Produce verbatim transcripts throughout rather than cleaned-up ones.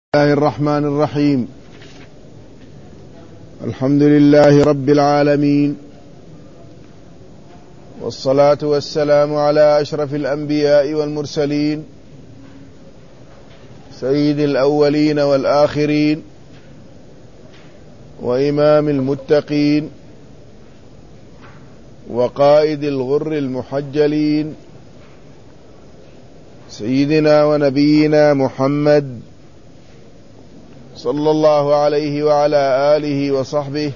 الله الرحمن الرحيم. الحمد لله رب العالمين، والصلاة والسلام على أشرف الأنبياء والمرسلين، سيد الأولين والآخرين، وإمام المتقين، وقائد الغر المحجلين، سيدنا ونبينا محمد صلى الله عليه وعلى آله وصحبه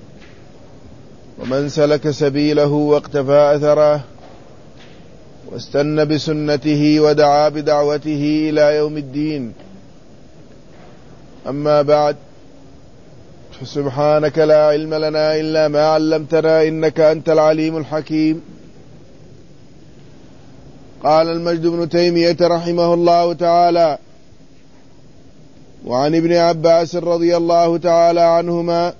ومن سلك سبيله واقتفى أثره واستنى بسنته ودعا بدعوته إلى يوم الدين. أما بعد، سبحانك لا علم لنا إلا ما علمتنا إنك أنت العليم الحكيم. قال المجد بن تيمية رحمه الله تعالى: وعن ابن عباس رضي الله تعالى عنهما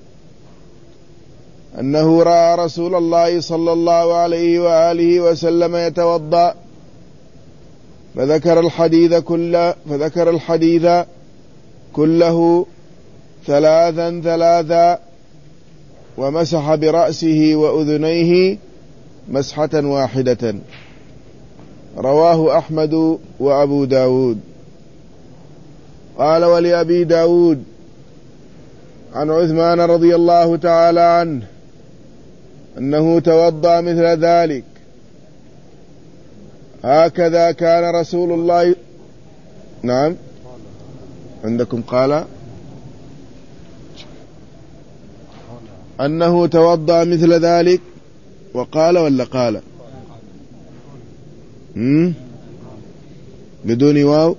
أنه رأى رسول الله صلى الله عليه وآله وسلم يتوضأ فذكر الحديث كله فذكر الحديث كله ثلاثا ثلاثا ومسح برأسه وأذنيه مسحة واحدة. رواه أحمد وأبو داود. قال: ولأبي داود عن عثمان رضي الله تعالى عنه أنه توضأ مثل ذلك. هكذا كان رسول الله. نعم، عندكم قال أنه توضأ مثل ذلك، وقال ولا قال هم؟ بدون واو.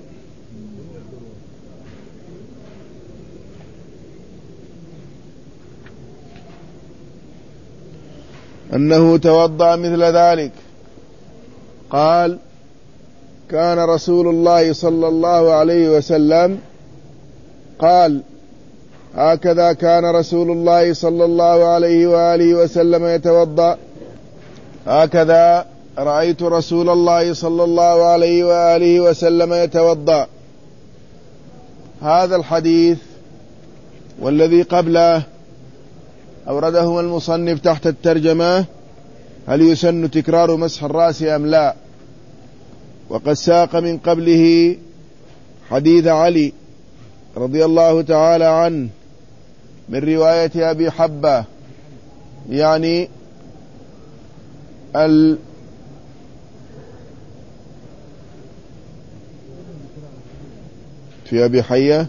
أنه توضأ مثل ذلك. قال: كان رسول الله صلى الله عليه وسلم قال: هكذا كان رسول الله صلى الله عليه وآله وسلم يتوضأ. هكذا رأيت رسول الله صلى الله عليه وآله وسلم يتوضأ. هذا الحديث والذي قبله أورده المصنف تحت الترجمة: هل يسن تكرار مسح الرأس أم لا؟ وقد ساق من قبله حديث علي رضي الله تعالى عنه من رواية أبي حبة، يعني ال في أبي حية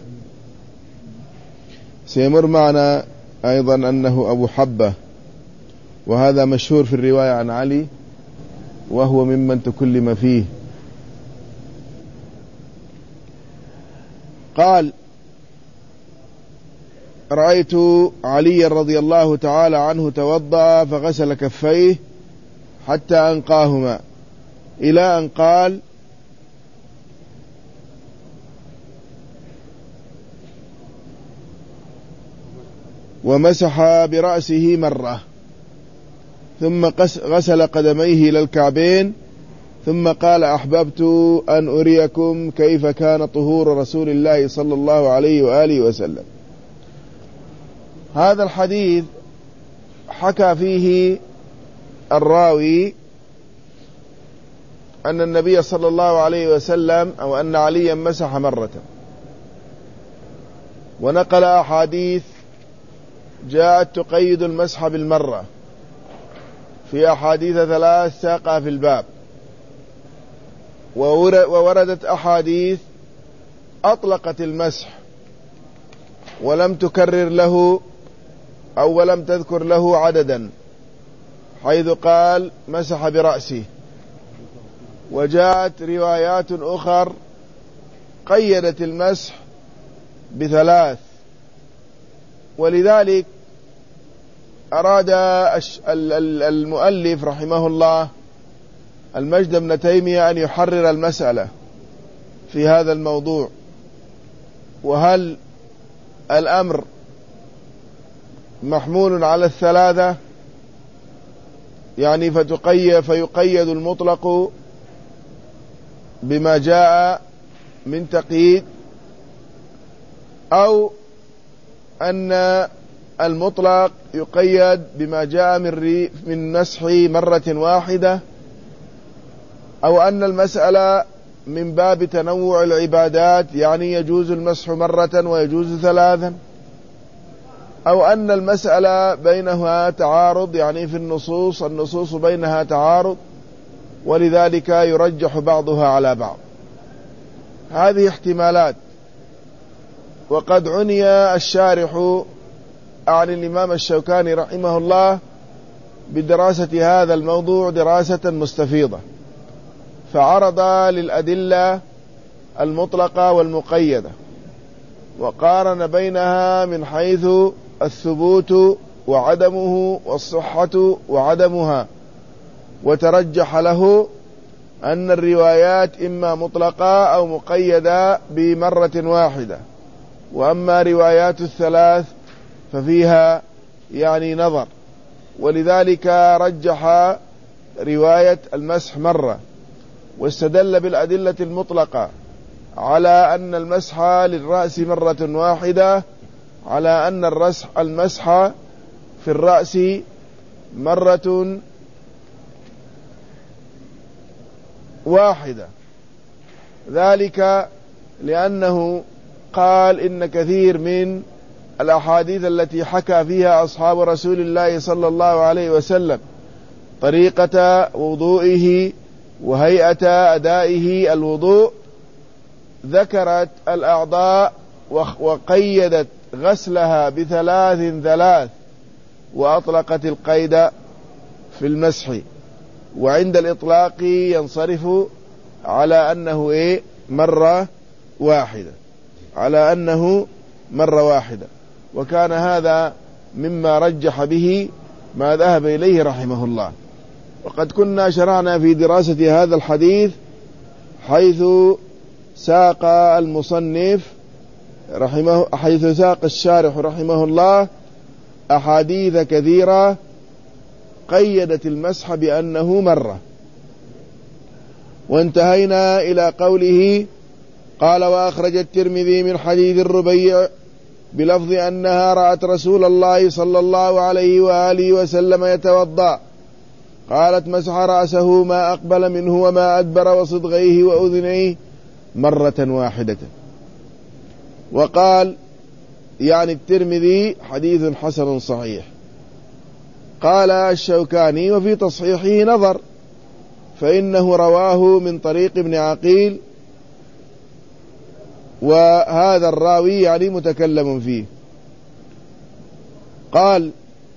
سيمر معنا أيضا أنه أبو حبة، وهذا مشهور في الرواية عن علي، وهو ممن تكلم فيه. قال: رأيت علي رضي الله تعالى عنه توضأ فغسل كفيه حتى أنقاهما، إلى أن قال: ومسح برأسه مرة، ثم غسل قدميه إلى الكعبين، ثم قال: أحببت أن أريكم كيف كان طهور رسول الله صلى الله عليه وآله وسلم. هذا الحديث حكى فيه الراوي أن النبي صلى الله عليه وسلم أو أن عليا مسح مرة، ونقل أحاديث جاءت تقيد المسح بالمرة في أحاديث ثلاث ساقها في الباب، ووردت أحاديث أطلقت المسح ولم تكرر له أو ولم تذكر له عددا، حيث قال مسح برأسه. وجاءت روايات أخر قيدت المسح بثلاث، ولذلك أراد المؤلف رحمه الله المجد بن تيمية أن يحرر المسألة في هذا الموضوع، وهل الأمر محمول على الثلاثة، يعني فتقيد فيقيد المطلق بما جاء من تقييد، أو أن المطلق يقيد بما جاء من من مسح مرة واحدة، أو أن المسألة من باب تنوع العبادات، يعني يجوز المسح مرة ويجوز ثلاثا، أو أن المسألة بينها تعارض، يعني في النصوص النصوص بينها تعارض ولذلك يرجح بعضها على بعض. هذه احتمالات. وقد عني الشارح عن الإمام الشوكاني رحمه الله بدراسة هذا الموضوع دراسة مستفيضة، فعرض للأدلة المطلقة والمقيدة وقارن بينها من حيث الثبوت وعدمه والصحة وعدمها، وترجح له أن الروايات إما مطلقة أو مقيدة بمرة واحدة، وأما روايات الثلاث ففيها يعني نظر، ولذلك رجح رواية المسح مرة، واستدل بالأدلة المطلقة على أن المسح للرأس مرة واحدة، على أن الرسح المسح في الرأس مرة واحدة، ذلك لأنه قال إن كثير من الأحاديث التي حكى فيها أصحاب رسول الله صلى الله عليه وسلم طريقة وضوئه وهيئة أدائه الوضوء ذكرت الأعضاء وقيدت غسلها بثلاث ثلاث، وأطلقت القيد في المسح، وعند الإطلاق ينصرف على أنه إيه مرة واحدة، على أنه مرة واحدة. وكان هذا مما رجح به ما ذهب إليه رحمه الله. وقد كنا شرعنا في دراسة هذا الحديث حيث ساق المصنف رحمه حيث ساق الشارح رحمه الله أحاديث كثيرة قيدت المسح بأنه مرة، وانتهينا إلى قوله قال: وأخرج الترمذي من حديث الربيع بلفظ أنها رأت رسول الله صلى الله عليه وآله وسلم يتوضأ، قالت: مسح رأسه ما أقبل منه وما أدبر وصدغيه وأذنيه مرة واحدة. وقال يعني الترمذي حديث حسن صحيح. قال الشوكاني: وفي تصحيحه نظر، فإنه رواه من طريق ابن عقيل، وهذا الراوي يعني متكلم فيه. قال: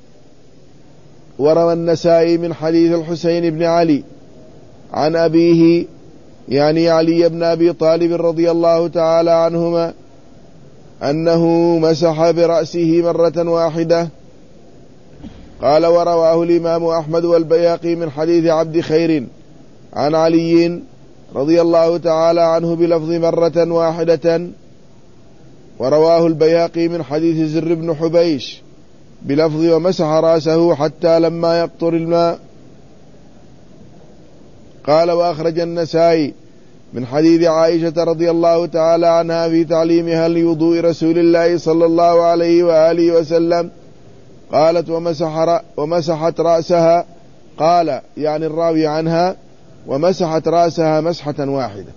وروى النسائي من حديث الحسين بن علي عن أبيه يعني علي بن أبي طالب رضي الله تعالى عنهما أنه مسح برأسه مرة واحدة. قال: ورواه الإمام أحمد والبياقي من حديث عبد خير عن علي رضي الله تعالى عنه بلفظ مرة واحدة. ورواه البياقي من حديث زر بن حبيش بلفظ ومسح رأسه حتى لما يقطر الماء. قال: وأخرج النسائي من حديث عائشة رضي الله تعالى عنها في تعليمها لوضوء رسول الله صلى الله عليه وآله وسلم، قالت: ومسح ومسحت رأسها، قال يعني الراوي عنها: ومسحت رأسها مسحة واحدة.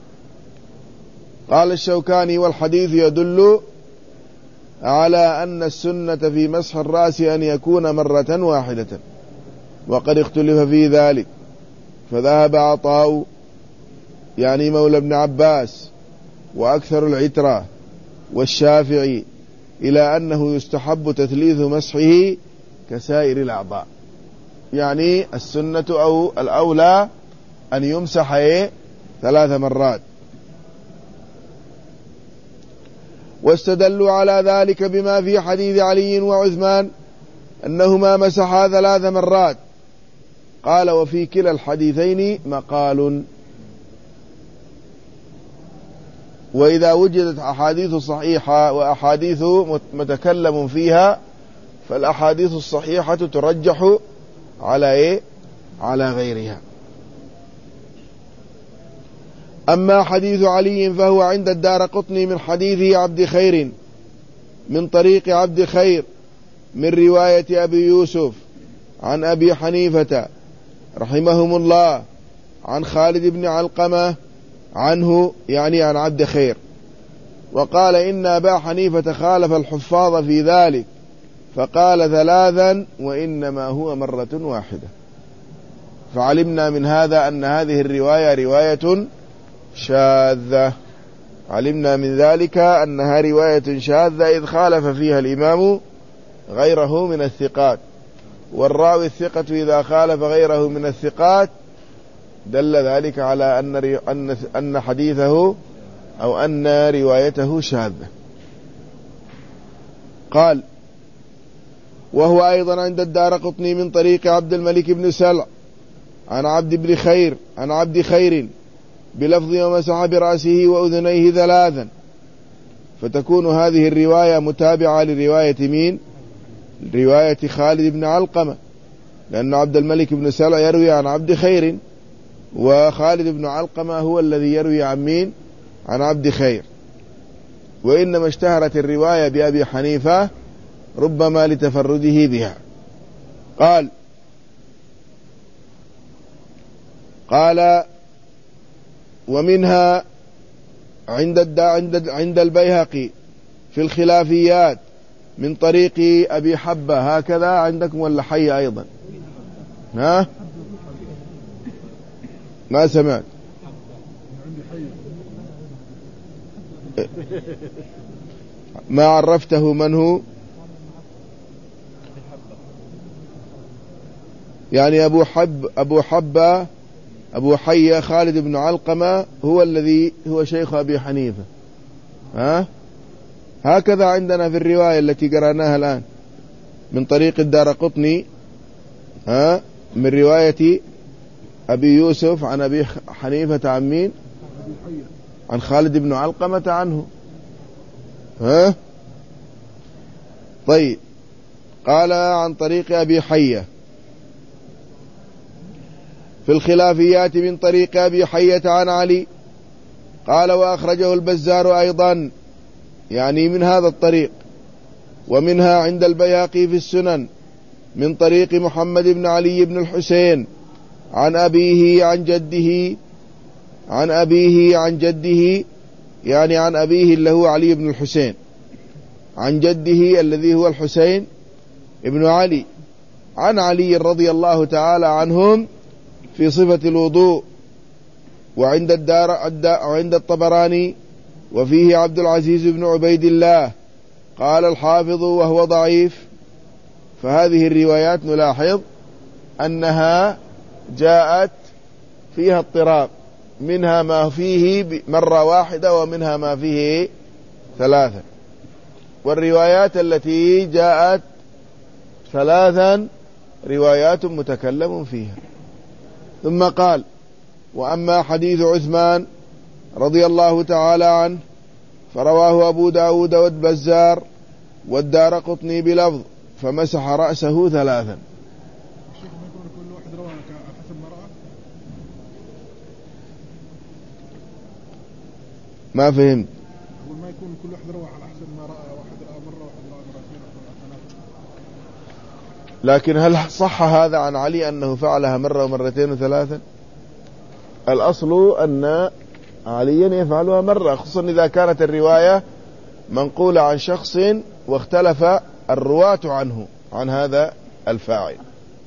قال الشوكاني: والحديث يدل على أن السنة في مسح الرأس أن يكون مرة واحدة، وقد اختلف في ذلك، فذهب عطاء يعني مولى ابن عباس وأكثر العترة والشافعي إلى أنه يستحب تثليث مسحه كسائر الأعضاء، يعني السنة أو الأولى أن يمسح إيه ثلاث مرات. واستدلوا على ذلك بما في حديث علي وعثمان أنهما مسحا ثلاث مرات. قال: وفي كلا الحديثين مقال. وإذا وجدت أحاديث صحيحة وأحاديث متكلم فيها فالأحاديث الصحيحة ترجح على إيه؟ على غيرها. أما حديث علي فهو عند الدارقطني من حديث عبد خير من طريق عبد خير من رواية أبي يوسف عن أبي حنيفة رحمهم الله عن خالد بن علقمة عنه، يعني عن عبد خير، وقال إن أبا حنيفة خالف الحفاظ في ذلك فقال ثلاثا وإنما هو مرة واحدة. فعلمنا من هذا أن هذه الرواية رواية شاذة، علمنا من ذلك أنها رواية شاذة إذ خالف فيها الإمام غيره من الثقات، والراوي الثقة إذا خالف غيره من الثقات دل ذلك على أن أن حديثه أو أن روايته شاذة. قال: وهو أيضا عند الدارقطني من طريق عبد الملك بن سلع عن عبد بن خير عن عبد خير بلفظ ومسح برأسه وأذنيه ثلاثا، فتكون هذه الرواية متابعة لرواية مين؟ رواية خالد بن علقمة، لأن عبد الملك بن سلع يروي عن عبد خير، وخالد بن علقمة هو الذي يروي عن مين؟ عن عبد خير. وإنما اشتهرت الرواية بأبي حنيفة ربما لتفرده بها. قال قال ومنها عند عند عند البيهقي في الخلافيات من طريق أبي حبة، هكذا عندكم ولا حي أيضا؟ ها ما سمعت؟ ما عرفته من هو؟ يعني أبو حب أبو حبة أبو حية خالد بن علقمة هو الذي هو شيخ أبي حنيفة. ها هكذا عندنا في الرواية التي قرأناها الآن من طريق الدارقطني، ها من رواية أبي يوسف عن أبي حنيفة عن مين؟ عن خالد بن علقمة عنه. ها طيب. قال عن طريق أبي حية في الخلافيات من طريق أبي حية عن علي. قال وأخرجه البزار أيضا، يعني من هذا الطريق. ومنها عند البيهقي في السنن من طريق محمد بن علي بن الحسين عن أبيه عن جده عن أبيه عن جده يعني عن أبيه اللي هو علي بن الحسين عن جده الذي هو الحسين ابن علي عن علي رضي الله تعالى عنهم في صفة الوضوء. وعند الدار وعند الطبراني وفيه عبد العزيز بن عبيد الله. قال الحافظ وهو ضعيف. فهذه الروايات نلاحظ أنها جاءت فيها اضطراب، منها ما فيه مرة واحدة ومنها ما فيه ثلاثة، والروايات التي جاءت ثلاثا روايات متكلم فيها. ثم قال وأما حديث عثمان رضي الله تعالى عنه فرواه أبو داود والبزار والدارقطني بلفظ فمسح رأسه ثلاثا. ما فهمت. ما يكون كل واحد روى على حسب ما رأى، واحد رأى مرة واحد رأى مرتين ثلاثة. لكن هل صح هذا عن علي أنه فعلها مرة ومرتين وثلاثا؟ الأصل أن عليا يفعلها مرة، خصوصا إذا كانت الرواية منقولة عن شخص واختلف الرواة عنه عن هذا الفاعل.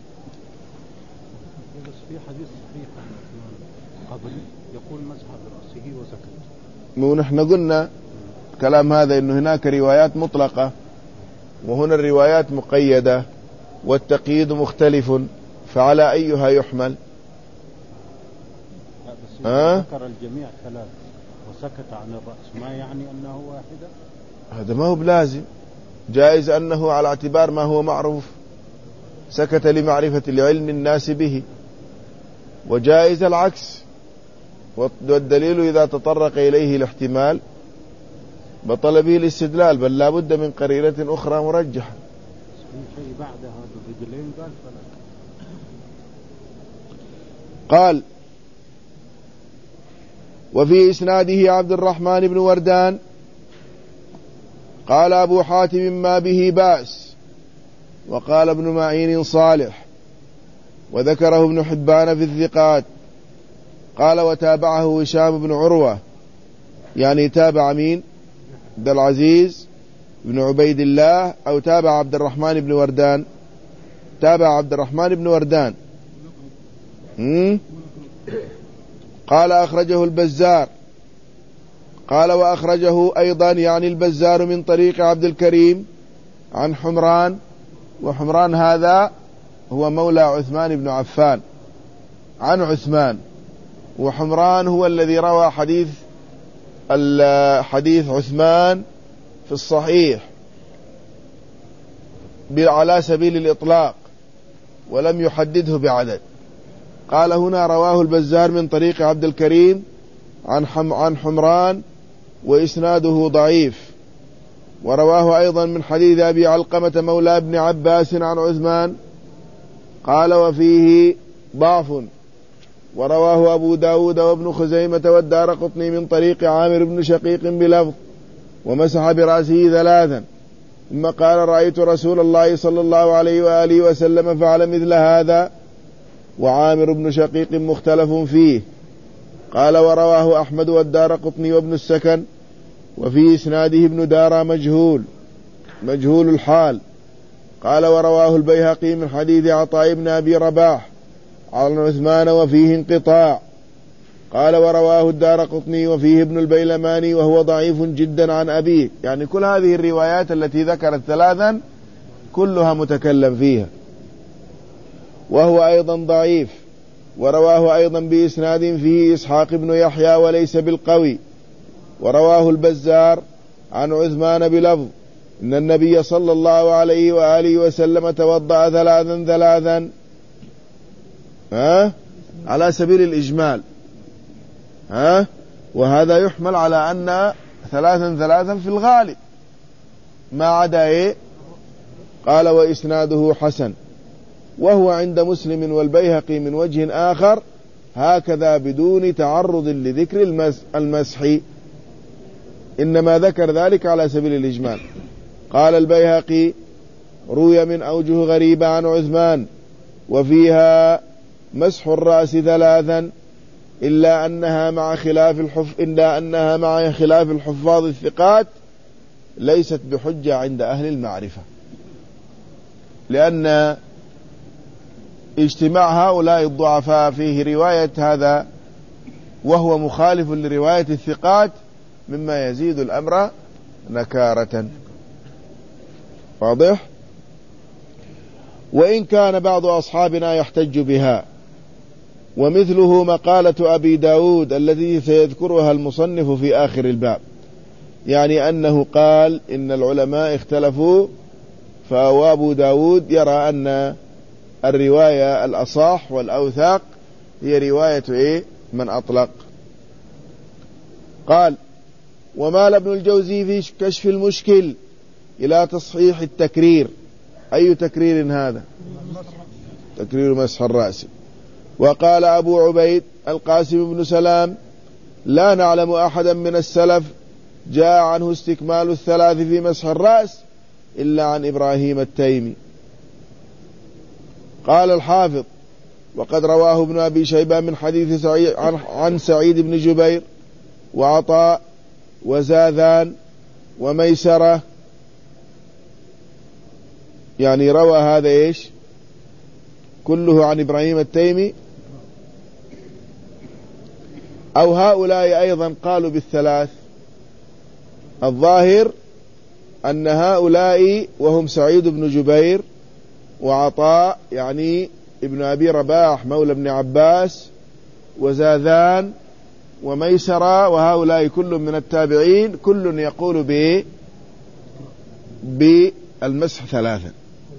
بس في حديث صحيح قبل يقول مسح برأسه وسكت. ونحن قلنا كلام هذا إنه هناك روايات مطلقة وهنا الروايات مقيدة والتقييد مختلف، فعلى أيها يحمل؟ أه؟ ذكر الجميع ثلاث وسكت عن الرأس، ما يعني أنه واحدة؟ هذا ما هو بلازم، جائز أنه على اعتبار ما هو معروف سكت لمعرفة لعلم الناس به، وجائز العكس، والدليل إذا تطرق إليه الاحتمال بطل به الاستدلال، بل لا بد من قرينة أخرى مرجحة. شيء بعد هذا الرجلين قال فلا. قال وفي إسناده عبد الرحمن بن وردان قال أبو حاتم ما به بأس، وقال ابن معين صالح، وذكره ابن حبان في الثقات. قال وتابعه هشام بن عروة، يعني تابع مين؟ عبد العزيز بن عبيد الله، أو تابع عبد الرحمن بن وردان؟ تابع عبد الرحمن بن وردان. قال أخرجه البزار. قال وأخرجه أيضا يعني البزار من طريق عبد الكريم عن حمران، وحمران هذا هو مولى عثمان بن عفان عن عثمان، وحمران هو الذي روى حديث حديث عثمان في الصحيح على سبيل الإطلاق ولم يحدده بعدد. قال هنا رواه البزار من طريق عبد الكريم عن عن حمران وإسناده ضعيف. ورواه أيضا من حديث أبي علقمة مولى ابن عباس عن عثمان، قال وفيه ضعف. ورواه أبو داود وابن خزيمة والدارقطني من طريق عامر بن شقيق بلفظ ومسح برأسه ثلاثا، ثم قال رأيت رسول الله صلى الله عليه وآله وسلم فعل مثل هذا. وعامر بن شقيق مختلف فيه. قال ورواه أحمد والدارقطني وابن السكن، وفي إسناده ابن دارا مجهول مجهول الحال. قال ورواه البيهقي من حديث عطاء بن أبي رباح عن عثمان وفيه انقطاع. قال ورواه الدارقطني وفيه ابن البيلماني وهو ضعيف جدا عن أبيه. يعني كل هذه الروايات التي ذكرت ثلاثا كلها متكلم فيها، وهو أيضا ضعيف. ورواه أيضا بإسناد فيه إسحاق بن يحيى وليس بالقوي. ورواه البزار عن عثمان بلفظ إن النبي صلى الله عليه وآله وسلم توضأ ثلاثا ثلاثا، ها على سبيل الإجمال، ها وهذا يحمل على أن ثلاثا ثلاثا في الغالب ما عدا إيه؟ قال وإسناده حسن، وهو عند مسلم والبيهقي من وجه آخر هكذا بدون تعرض لذكر المسح، إنما ذكر ذلك على سبيل الإجمال. قال البيهقي روي من أوجه غريبة عن عثمان وفيها مسح الرأس ثلاثا، إلا أنها مع خلاف الحف إلا أنها مع خلاف الحفاظ الثقات ليست بحجة عند أهل المعرفة، لأن اجتماع هؤلاء الضعفاء فيه رواية هذا وهو مخالف لرواية الثقات مما يزيد الأمر نكارة. واضح؟ وإن كان بعض أصحابنا يحتج بها، ومثله مقالة أبي داود التي سيذكرها المصنف في آخر الباب، يعني أنه قال إن العلماء اختلفوا، فأبو داود يرى أن الرواية الأصح والأوثاق هي رواية إيه؟ من أطلق. قال ومال ابن الجوزي في كشف المشكل إلى تصحيح التكرير. أي تكرير هذا؟ تكرير مسح الرأس. وقال أبو عبيد القاسم بن سلام لا نعلم أحدا من السلف جاء عنه استكمال الثلاث في مسح الرأس إلا عن إبراهيم التيمي. قال الحافظ وقد رواه ابن أبي شيبة من حديث سعيد عن سعيد بن جبير وعطاء وزاذان وميسرة، يعني روى هذا إيش كله عن إبراهيم التيمي، أو هؤلاء أيضا قالوا بالثلاث. الظاهر أن هؤلاء وهم سعيد بن جبير وعطاء يعني ابن أبي رباح مولى ابن عباس وزاذان وميسرة، وهؤلاء كل من التابعين كل يقول ب بالمسح ثلاثا.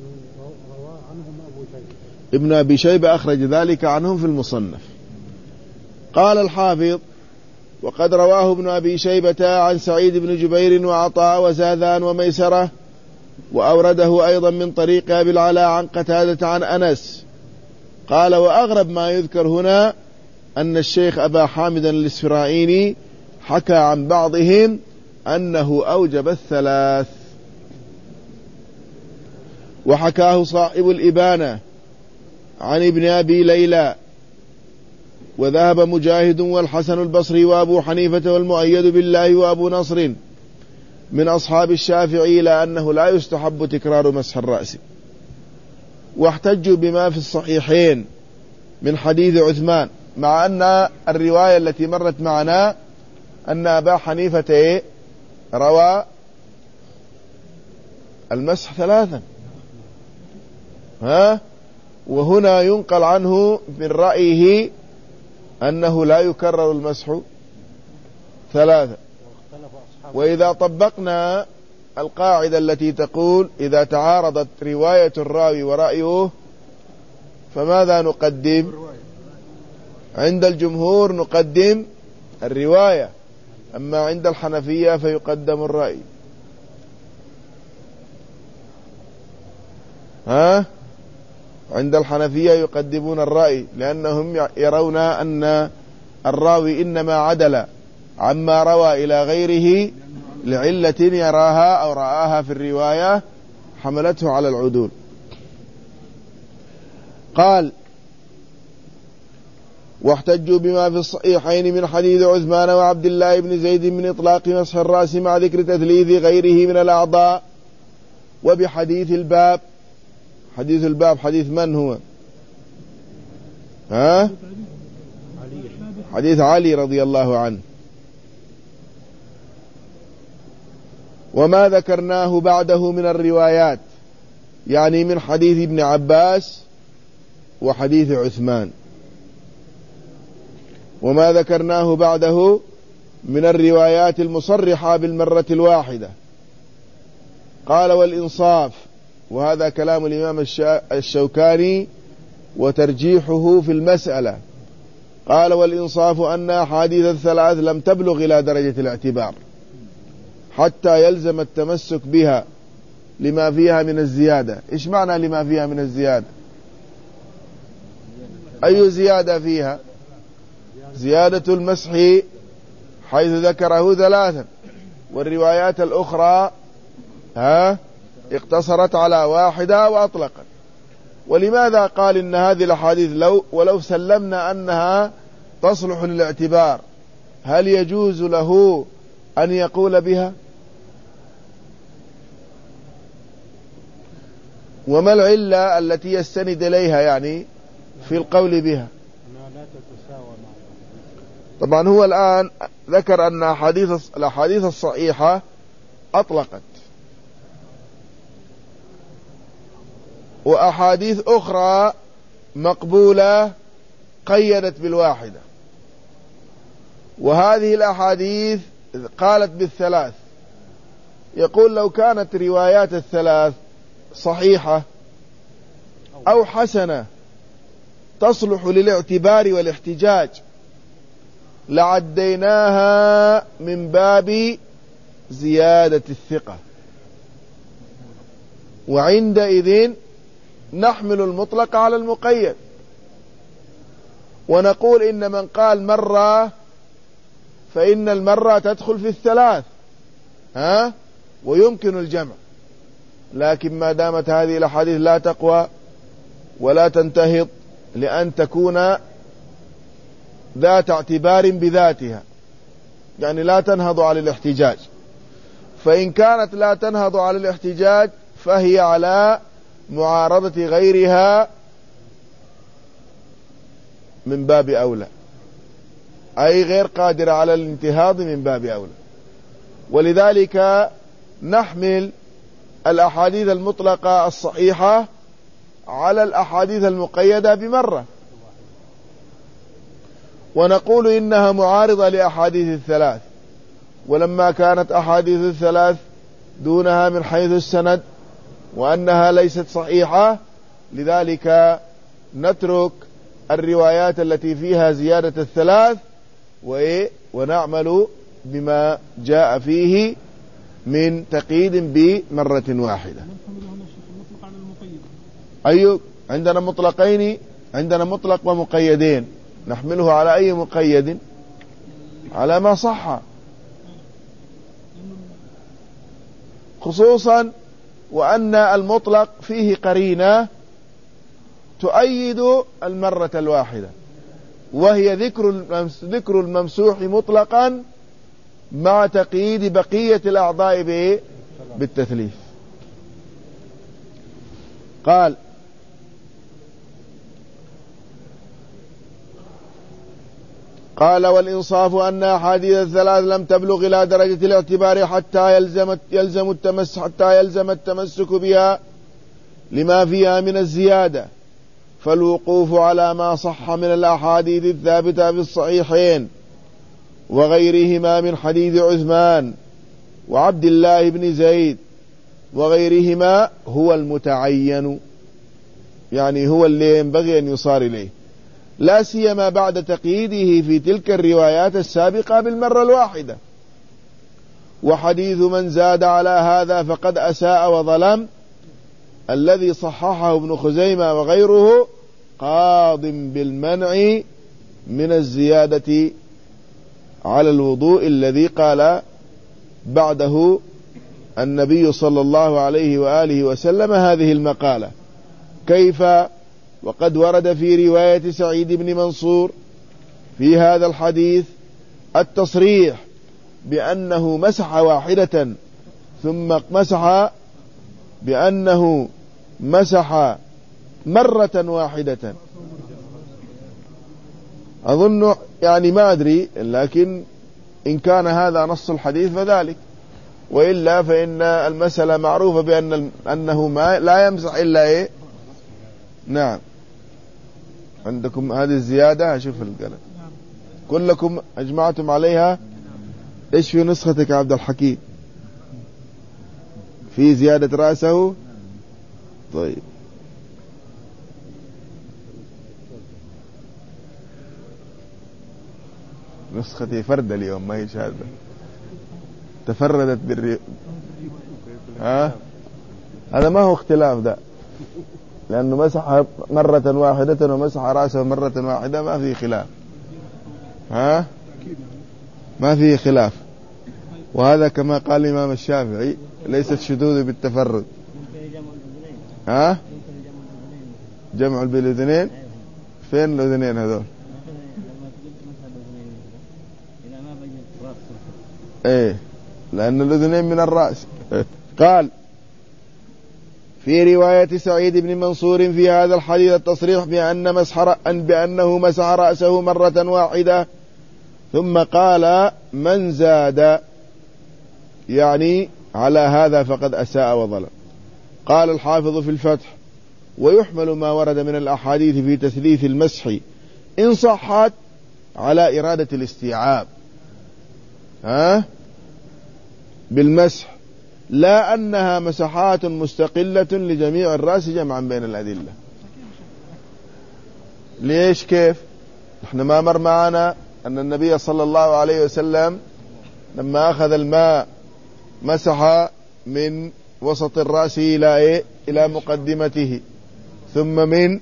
ابن أبي شيبة أخرج ذلك عنهم في المصنف. قال الحافظ وقد رواه ابن أبي شيبة عن سعيد بن جبير وعطاء وزاذان وميسرة، وأورده أيضا من طريق أبي العلاء عن قتادة عن أنس. قال وأغرب ما يذكر هنا أن الشيخ أبا حامد الإسفرايني حكى عن بعضهم أنه أوجب الثلاث. وحكاه صاحب الإبانة عن ابن أبي ليلى. وذهب مجاهد والحسن البصري وأبو حنيفة والمؤيد بالله وأبو نصر من أصحاب الشافعي إلى أنه لا يستحب تكرار مسح الرأس. واحتجوا بما في الصحيحين من حديث عثمان، مع أن الرواية التي مرت معنا أن أبا حنيفة روى المسح ثلاثا، ها وهنا ينقل عنه من رأيه أنه لا يكرر المسح ثلاثا. وإذا طبقنا القاعدة التي تقول إذا تعارضت رواية الراوي ورأيه فماذا نقدم؟ عند الجمهور نقدم الرواية، أما عند الحنفية فيقدم الرأي. ها عند الحنفية يقدمون الرأي، لأنهم يرون أن الراوي إنما عدل عما روى إلى غيره لعلة يراها أو رآها في الرواية حملته على العدول. قال واحتجوا بما في الصحيحين من حديث عثمان وعبد الله بن زيد من إطلاق مسح الرأس مع ذكر تثليث غيره من الأعضاء، وبحديث الباب. حديث الباب حديث من هو؟ ها؟ حديث علي رضي الله عنه. وما ذكرناه بعده من الروايات، يعني من حديث ابن عباس وحديث عثمان. وما ذكرناه بعده من الروايات المصرحة بالمرة الواحدة. قال والإنصاف، وهذا كلام الإمام الشوكاني وترجيحه في المسألة. قال والإنصاف أن أحاديث الثلاث لم تبلغ إلى درجة الاعتبار حتى يلزم التمسك بها لما فيها من الزيادة. إيش معنى لما فيها من الزيادة؟ أي زيادة فيها؟ زيادة المسح حيث ذكره ثلاثا، والروايات الأخرى ها اقتصرت على واحدة وأطلقت. ولماذا قال إن هذه الأحاديث لو ولو سلمنا أنها تصلح للاعتبار هل يجوز له أن يقول بها؟ وما العلة التي يستند إليها يعني في القول بها؟ طبعا هو الآن ذكر أن أحاديث الأحاديث الصحيحة أطلقت، وأحاديث أخرى مقبولة قيدت بالواحدة. وهذه الأحاديث قالت بالثلاث. يقول لو كانت روايات الثلاث صحيحة أو حسنة تصلح للاعتبار والاحتجاج لعديناها من باب زيادة الثقة، وعندئذ نحمل المطلق على المقيد ونقول إن من قال مرة فإن المرة تدخل في الثلاث، ها ويمكن الجمع. لكن ما دامت هذه الأحاديث لا تقوى ولا تنتهض لأن تكون ذات اعتبار بذاتها، يعني لا تنهض على الاحتجاج، فإن كانت لا تنهض على الاحتجاج فهي على معارضة غيرها من باب أولى، أي غير قادرة على الانتهاض من باب أولى. ولذلك نحمل الأحاديث المطلقة الصحيحة على الأحاديث المقيدة بمرة، ونقول إنها معارضة لأحاديث الثلاث. ولما كانت أحاديث الثلاث دونها من حيث السند وأنها ليست صحيحة، لذلك نترك الروايات التي فيها زيادة الثلاث ونعمل بما جاء فيه من تقييد بمرة واحدة. أي عندنا مطلقين، عندنا مطلق ومقيدين، نحمله على أي مقيد؟ على ما صح. خصوصا وأن المطلق فيه قرينة تؤيد المرة الواحدة، وهي ذكر ذكر الممسوح مطلقا مع تقييد بقية الأعضاء بالتثليث. قال: قال والإنصاف أن أحاديث الثلاث لم تبلغ إلى درجة الاعتبار حتى يلزم يلزم التمسك حتى يلزم التمسك بها لما فيها من الزيادة، فالوقوف على ما صح من الأحاديث الثابتة في الصحيحين وغيرهما من حديث عثمان وعبد الله بن زيد وغيرهما هو المتعين، يعني هو اللي ينبغي أن يصار إليه، لا سيما بعد تقييده في تلك الروايات السابقة بالمرة الواحدة. وحديث من زاد على هذا فقد أساء وظلم الذي صححه ابن خزيمة وغيره قاض بالمنع من الزيادة على الوضوء الذي قال بعده النبي صلى الله عليه وآله وسلم هذه المقالة. كيف وقد ورد في رواية سعيد بن منصور في هذا الحديث التصريح بأنه مسح واحدة ثم مسح بأنه مسح مرة واحدة. أظن يعني ما أدري، لكن إن كان هذا نص الحديث فذلك، وإلا فإن المسألة معروفة بأن أنه ما لا يمسح إلا إيه. نعم، عندكم هذه الزيادة، أشوف القلم كلكم أجمعتم عليها. إيش في نسختك يا عبد الحكيم؟ في زيادة رأسه؟ طيب، نسختي فرد اليوم ما هي شاذة، تفردت بالري. ها؟ هذا ما هو اختلاف ده، لأنه مسح مرة واحدة ومسح رأسه مرة واحدة، ما في خلاف. ها؟ ما في خلاف. وهذا كما قال الإمام الشافعي ليس الشذوذ بالتفرد. ها؟ جمع بالأذنين. فين الأذنين هذول؟ ايه، لأن الأذنين من الرأس. قال: في رواية سعيد بن منصور في هذا الحديث التصريح بأن مسح أن بأنه مسح رأسه مرة واحدة، ثم قال: من زاد يعني على هذا فقد أساء وظلم. قال الحافظ في الفتح: ويحمل ما ورد من الأحاديث في تثليث المسح إن صحت على إرادة الاستيعاب ها بالمسح، لا أنها مسحات مستقلة لجميع الرأس جمعا بين الأدلة. ليش؟ كيف؟ نحن ما مر معنا أن النبي صلى الله عليه وسلم لما أخذ الماء مسح من وسط الرأس إلى إيه؟ إلى مقدمته، ثم من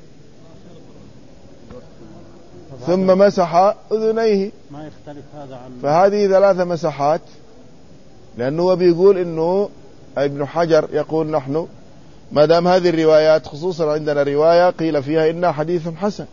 ثم مسح أذنيه. ما يختلف هذا عن فهذه ثلاث مسحات، لأنه هو بيقول إنه ابن حجر يقول نحن ما دام هذه الروايات، خصوصا عندنا رواية قيل فيها إنها حديث حسن،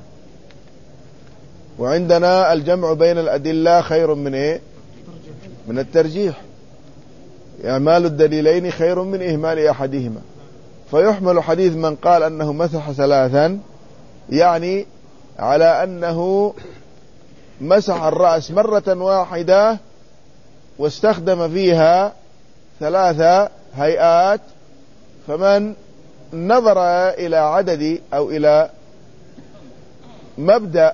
وعندنا الجمع بين الأدلة خير من إيه؟ من الترجيح. إعمال الدليلين خير من إهمال أحدهما. فيحمل حديث من قال أنه مسح ثلاثا يعني على أنه مسح الرأس مرة واحدة واستخدم فيها ثلاث هيئات. فمن نظر إلى عدد أو إلى مبدأ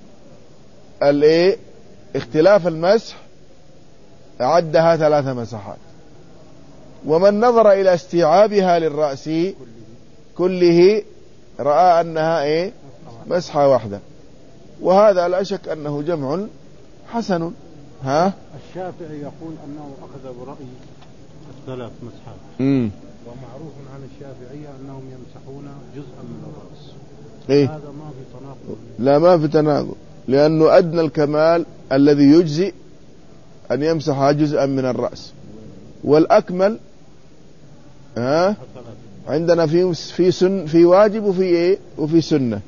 اختلاف المسح عدها ثلاث مسحات، ومن نظر إلى استيعابها للرأس كله رأى أنها إيه؟ مسحة واحدة، وهذا لا شك أنه جمع حسن. ها؟ الشافعي يقول أنه أخذ برأي الثلاث مسحات. امم ومعروف عن الشافعية أنهم يمسحون جزءا من الرأس. إيه؟ هذا ما في تناقض. لا، ما في تناقض، لأنه أدنى الكمال الذي يجزي أن يمسح جزءا من الرأس، والأكمل ها عندنا في في سن في واجب وفي ايه وفي سنة.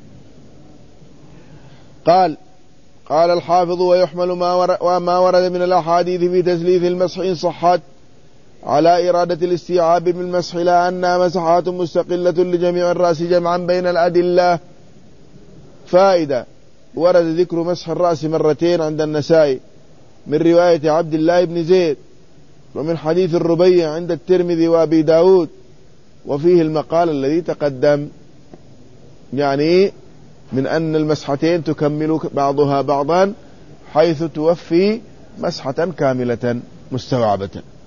قال قال الحافظ ويحمل ما ورد, وما ورد من الأحاديث في تسليث المسح إن صحت على إرادة الاستيعاب بالمسح لا أنها مسحات مستقلة لجميع الرأس جمعا بين الأدلة. فائدة: ورد ذكر مسح الرأس مرتين عند النسائي من رواية عبد الله بن زيد، ومن حديث الربيع عند الترمذي وأبي داود، وفيه المقال الذي تقدم، يعني من أن المسحتين تكمل بعضها بعضا حيث توفي مسحة كاملة مستوعبة.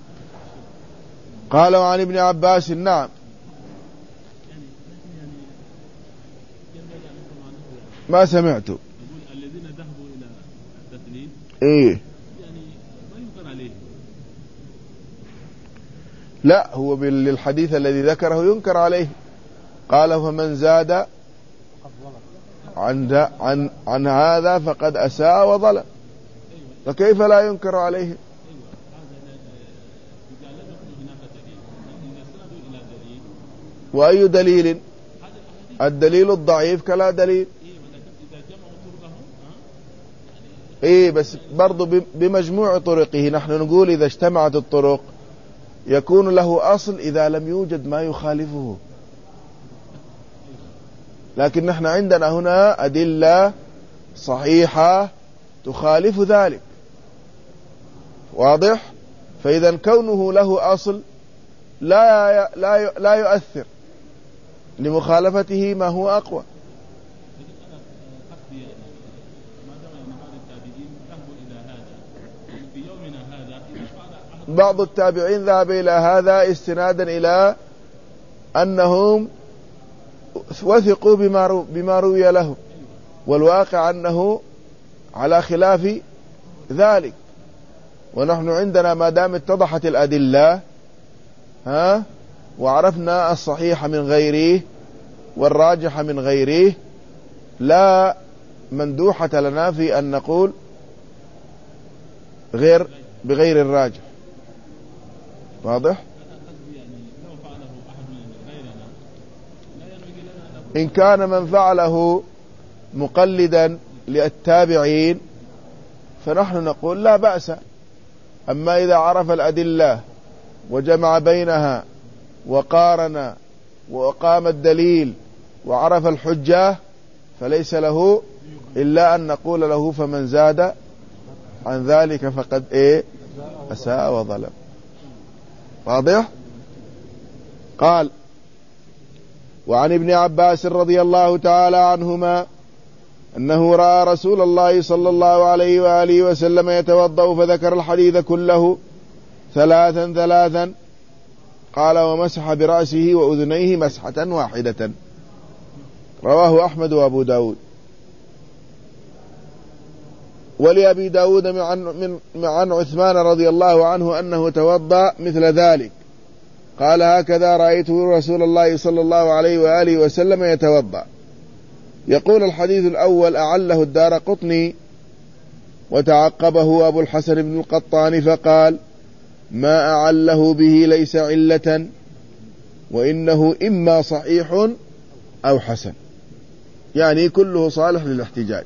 قال وعن ابن عباس نعم ما سمعت الذين ذهبوا إلى التثليث إيه يعني ما ينكر عليه. لا، هو بالحديث الذي ذكره ينكر عليه. قال فمن زاد عن عن عن هذا فقد أساء وظلم، فكيف لا ينكر عليه؟ وأي دليل؟ الدليل الضعيف كلا دليل. إيه بس برضو بمجموع طرقه. نحن نقول إذا اجتمعت الطرق يكون له أصل إذا لم يوجد ما يخالفه، لكن نحن عندنا هنا أدلة صحيحة تخالف ذلك، واضح؟ فإذا كونه له أصل لا لا لا يؤثر لمخالفته ما هو أقوى. بعض التابعين ذهب إلى هذا استنادا إلى أنهم وثقوا بما بما روي له، والواقع أنه على خلاف ذلك. ونحن عندنا ما دام اتضحت الأدلة ها وعرفنا الصحيح من غيره والراجح من غيره، لا مندوحة لنا في أن نقول غير بغير الراجح. واضح؟ إن كان من فعله مقلدا للتابعين فنحن نقول لا بأس. أما إذا عرف الأدلة وجمع بينها وقارن وأقام الدليل وعرف الحجة فليس له إلا أن نقول له فمن زاد عن ذلك فقد إيه أساء وظلم. واضح؟ قال وعن ابن عباس رضي الله تعالى عنهما أنه رأى رسول الله صلى الله عليه وآله وسلم يتوضأ فذكر الحديث كله ثلاثا ثلاثا. قال ومسح برأسه وأذنيه مسحة واحدة. رواه أحمد وأبو داود. ولأبي داود من عن عثمان رضي الله عنه أنه توضأ مثل ذلك. قال هكذا رأيته رسول الله صلى الله عليه وآله وسلم يتوضأ. يقول الحديث الأول أعله الدارقطني وتعقبه أبو الحسن بن القطان فقال ما أعله به ليس علة، وإنه إما صحيح أو حسن، يعني كله صالح للاحتجاج.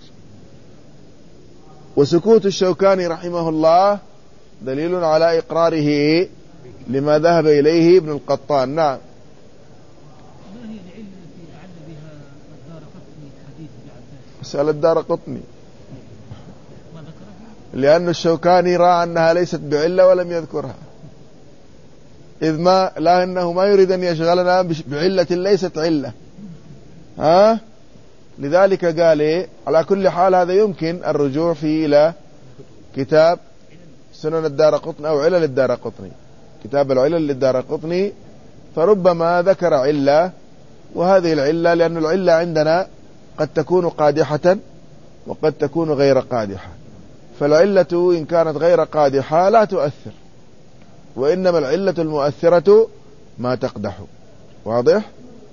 وسكوت الشوكاني رحمه الله دليل على إقراره لما ذهب إليه ابن القطان. نعم. ما هي العلة التي أعل بها الدارقطني حديث ابن عباس؟ اسأل الدارقطني، ما ذكرها؟ لأن الشوكاني رأى أنها ليست بعلة ولم يذكرها، إذ ما لا إنه ما يريد أن يشغلنا بعلة ليست علة. ها؟ لذلك قال إيه؟ على كل حال هذا يمكن الرجوع فيه إلى كتاب سنن الدارقطني أو علل الدارقطني، كتاب العلل للدارقطني، فربما ذكر علة، وهذه العلة لأن العلة عندنا قد تكون قادحة وقد تكون غير قادحة، فالعلة إن كانت غير قادحة لا تؤثر، وإنما العلة المؤثرة ما تقدح. واضح؟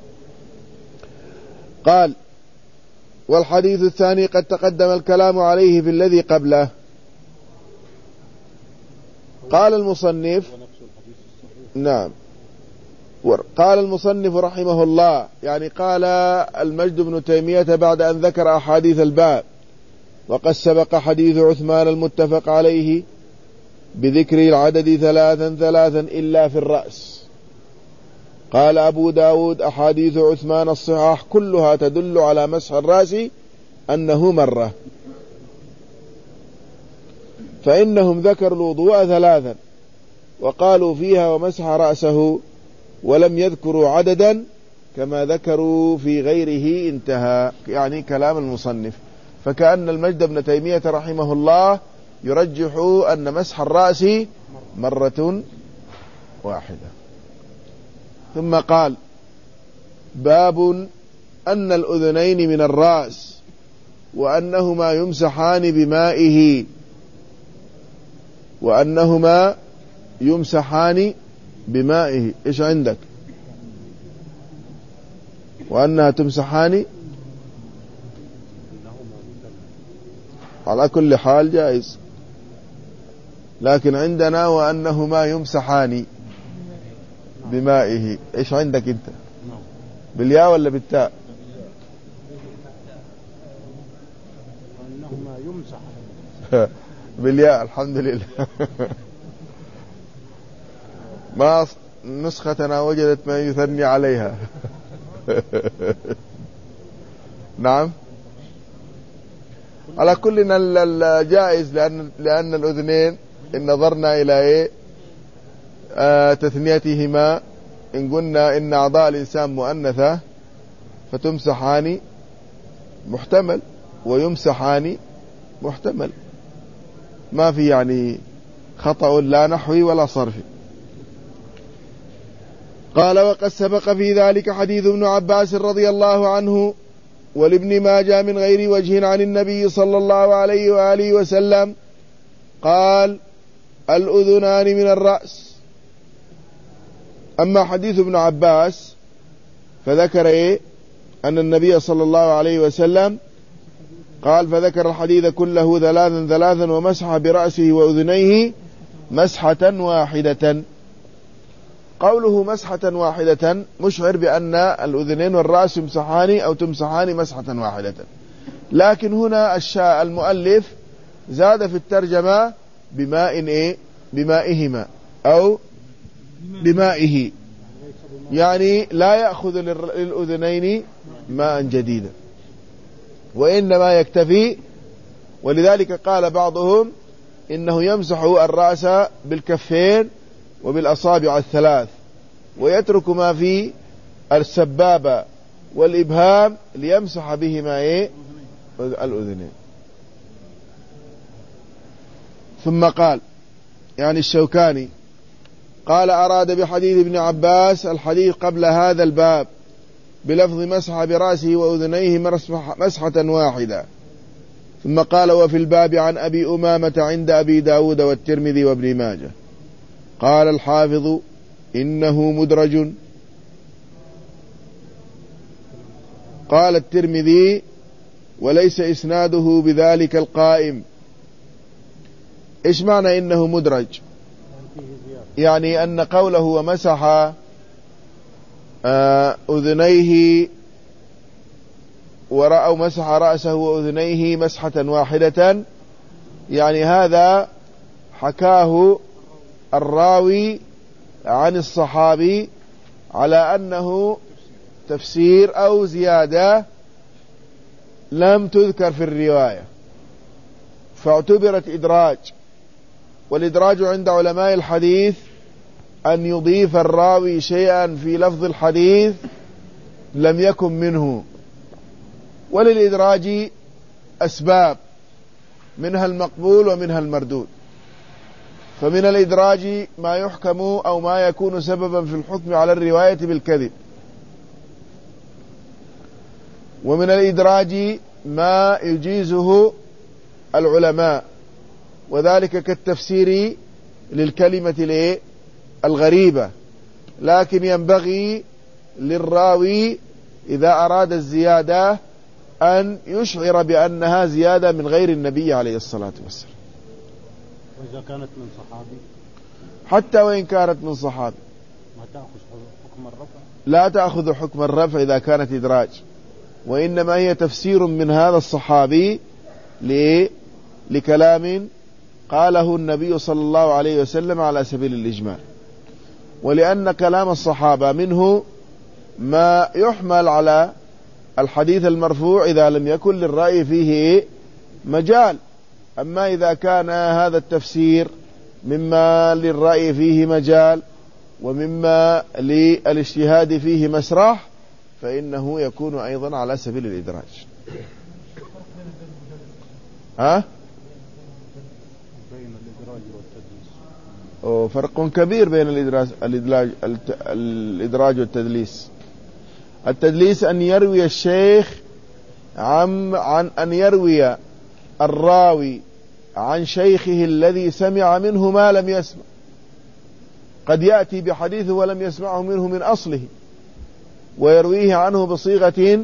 قال والحديث الثاني قد تقدم الكلام عليه في الذي قبله. قال المصنف نعم قال المصنف رحمه الله، يعني قال المجد بن تيمية بعد أن ذكر أحاديث الباب: وقد سبق حديث عثمان المتفق عليه بذكر العدد ثلاثا ثلاثا إلا في الرأس. قال أبو داود: أحاديث عثمان الصحاح كلها تدل على مسح الرأس أنه مرة، فإنهم ذكروا الوضوء ثلاثا وقالوا فيها ومسح رأسه، ولم يذكروا عددا كما ذكروا في غيره. انتهى يعني كلام المصنف. فكأن المجد بن تيمية رحمه الله يرجح أن مسح الرأس مرة واحدة. ثم قال: باب أن الأذنين من الرأس وأنهما يمسحان بمائه وأنهما يمسحان بمائه. إيش عندك؟ وأنها تمسحان على كل حال جائز، لكن عندنا وأنهما يمسحان بمائه. إيش عندك أنت؟ بالياء ولا بالتاء؟ وأنهما يمسح بالياء. الحمد لله. ما نسختنا وجدت ما يثني عليها. نعم، على كل الجائز، لأن لأن الأذنين إن نظرنا إلى إيه آه تثنيتهما، إن قلنا إن أعضاء الإنسان مؤنثة فتمسحان محتمل ويمسحان محتمل، ما في يعني خطأ لا نحوي ولا صرفي. قال: وقد سبق في ذلك حديث ابن عباس رضي الله عنه ولابن ماجه من غير وجه عن النبي صلى الله عليه وآله وسلم قال: الأذنان من الرأس. أما حديث ابن عباس فذكر إيه؟ أن النبي صلى الله عليه وسلم قال، فذكر الحديث كله ثلاثا ثلاثا ومسح برأسه وأذنيه مسحة واحدة. قوله مسحة واحدة مشعر بأن الأذنين والرأس يمسحان أو تمسحان مسحة واحدة، لكن هنا الشاء المؤلف زاد في الترجمة بماء إيه؟ بمائهما أو بمائه، يعني لا يأخذ للأذنين ماء جديدا، وإنما يكتفي. ولذلك قال بعضهم إنه يمسح الرأس بالكفين وبالأصابع الثلاث ويترك ما في السبابة والإبهام ليمسح بهما إيه؟ الأذنين. ثم قال يعني الشوكاني قال: أراد بحديث ابن عباس الحديث قبل هذا الباب بلفظ مسح برأسه وأذنيه مسحة واحدة. ثم قال: وفي الباب عن أبي أمامة عند أبي داود والترمذي وابن ماجه. قال الحافظ: إنه مدرج. قال الترمذي: وليس إسناده بذلك القائم. إيش معنى إنه مدرج؟ يعني أن قوله ومسح أذنيه ورأوا مسح رأسه وأذنيه مسحة واحدة، يعني هذا حكاه الراوي عن الصحابي على أنه تفسير أو زيادة لم تذكر في الرواية، فاعتبرت إدراج. والإدراج عند علماء الحديث أن يضيف الراوي شيئا في لفظ الحديث لم يكن منه. وللإدراج أسباب، منها المقبول ومنها المردود. فمن الإدراج ما يحكم أو ما يكون سببا في الحكم على الرواية بالكذب، ومن الإدراج ما يجيزه العلماء، وذلك كالتفسير للكلمة الغريبة. لكن ينبغي للراوي إذا أراد الزيادة أن يشعر بأنها زيادة من غير النبي عليه الصلاة والسلام، وإذا كانت من صحابي، حتى وإن كانت من صحابي ما تأخذ حكم حكم الرفع؟ لا تأخذ حكم الرفع إذا كانت إدراج، وإنما هي تفسير من هذا الصحابي لكلام قاله النبي صلى الله عليه وسلم على سبيل الإجمال، ولأن كلام الصحابة منه ما يحمل على الحديث المرفوع إذا لم يكن للرأي فيه مجال. أما إذا كان هذا التفسير مما للرأي فيه مجال ومما للاجتهاد فيه مسرح فإنه يكون أيضا على سبيل الإدراج. ها؟ بين الإدراج والتدليس فرق كبير بين الإدراج, الإدراج, الإدراج والتدليس. التدليس أن يروي الشيخ عن, عن أن يروي الراوي عن شيخه الذي سمع منه ما لم يسمع. قد يأتي بحديثه ولم يسمعه منه من أصله ويرويه عنه بصيغة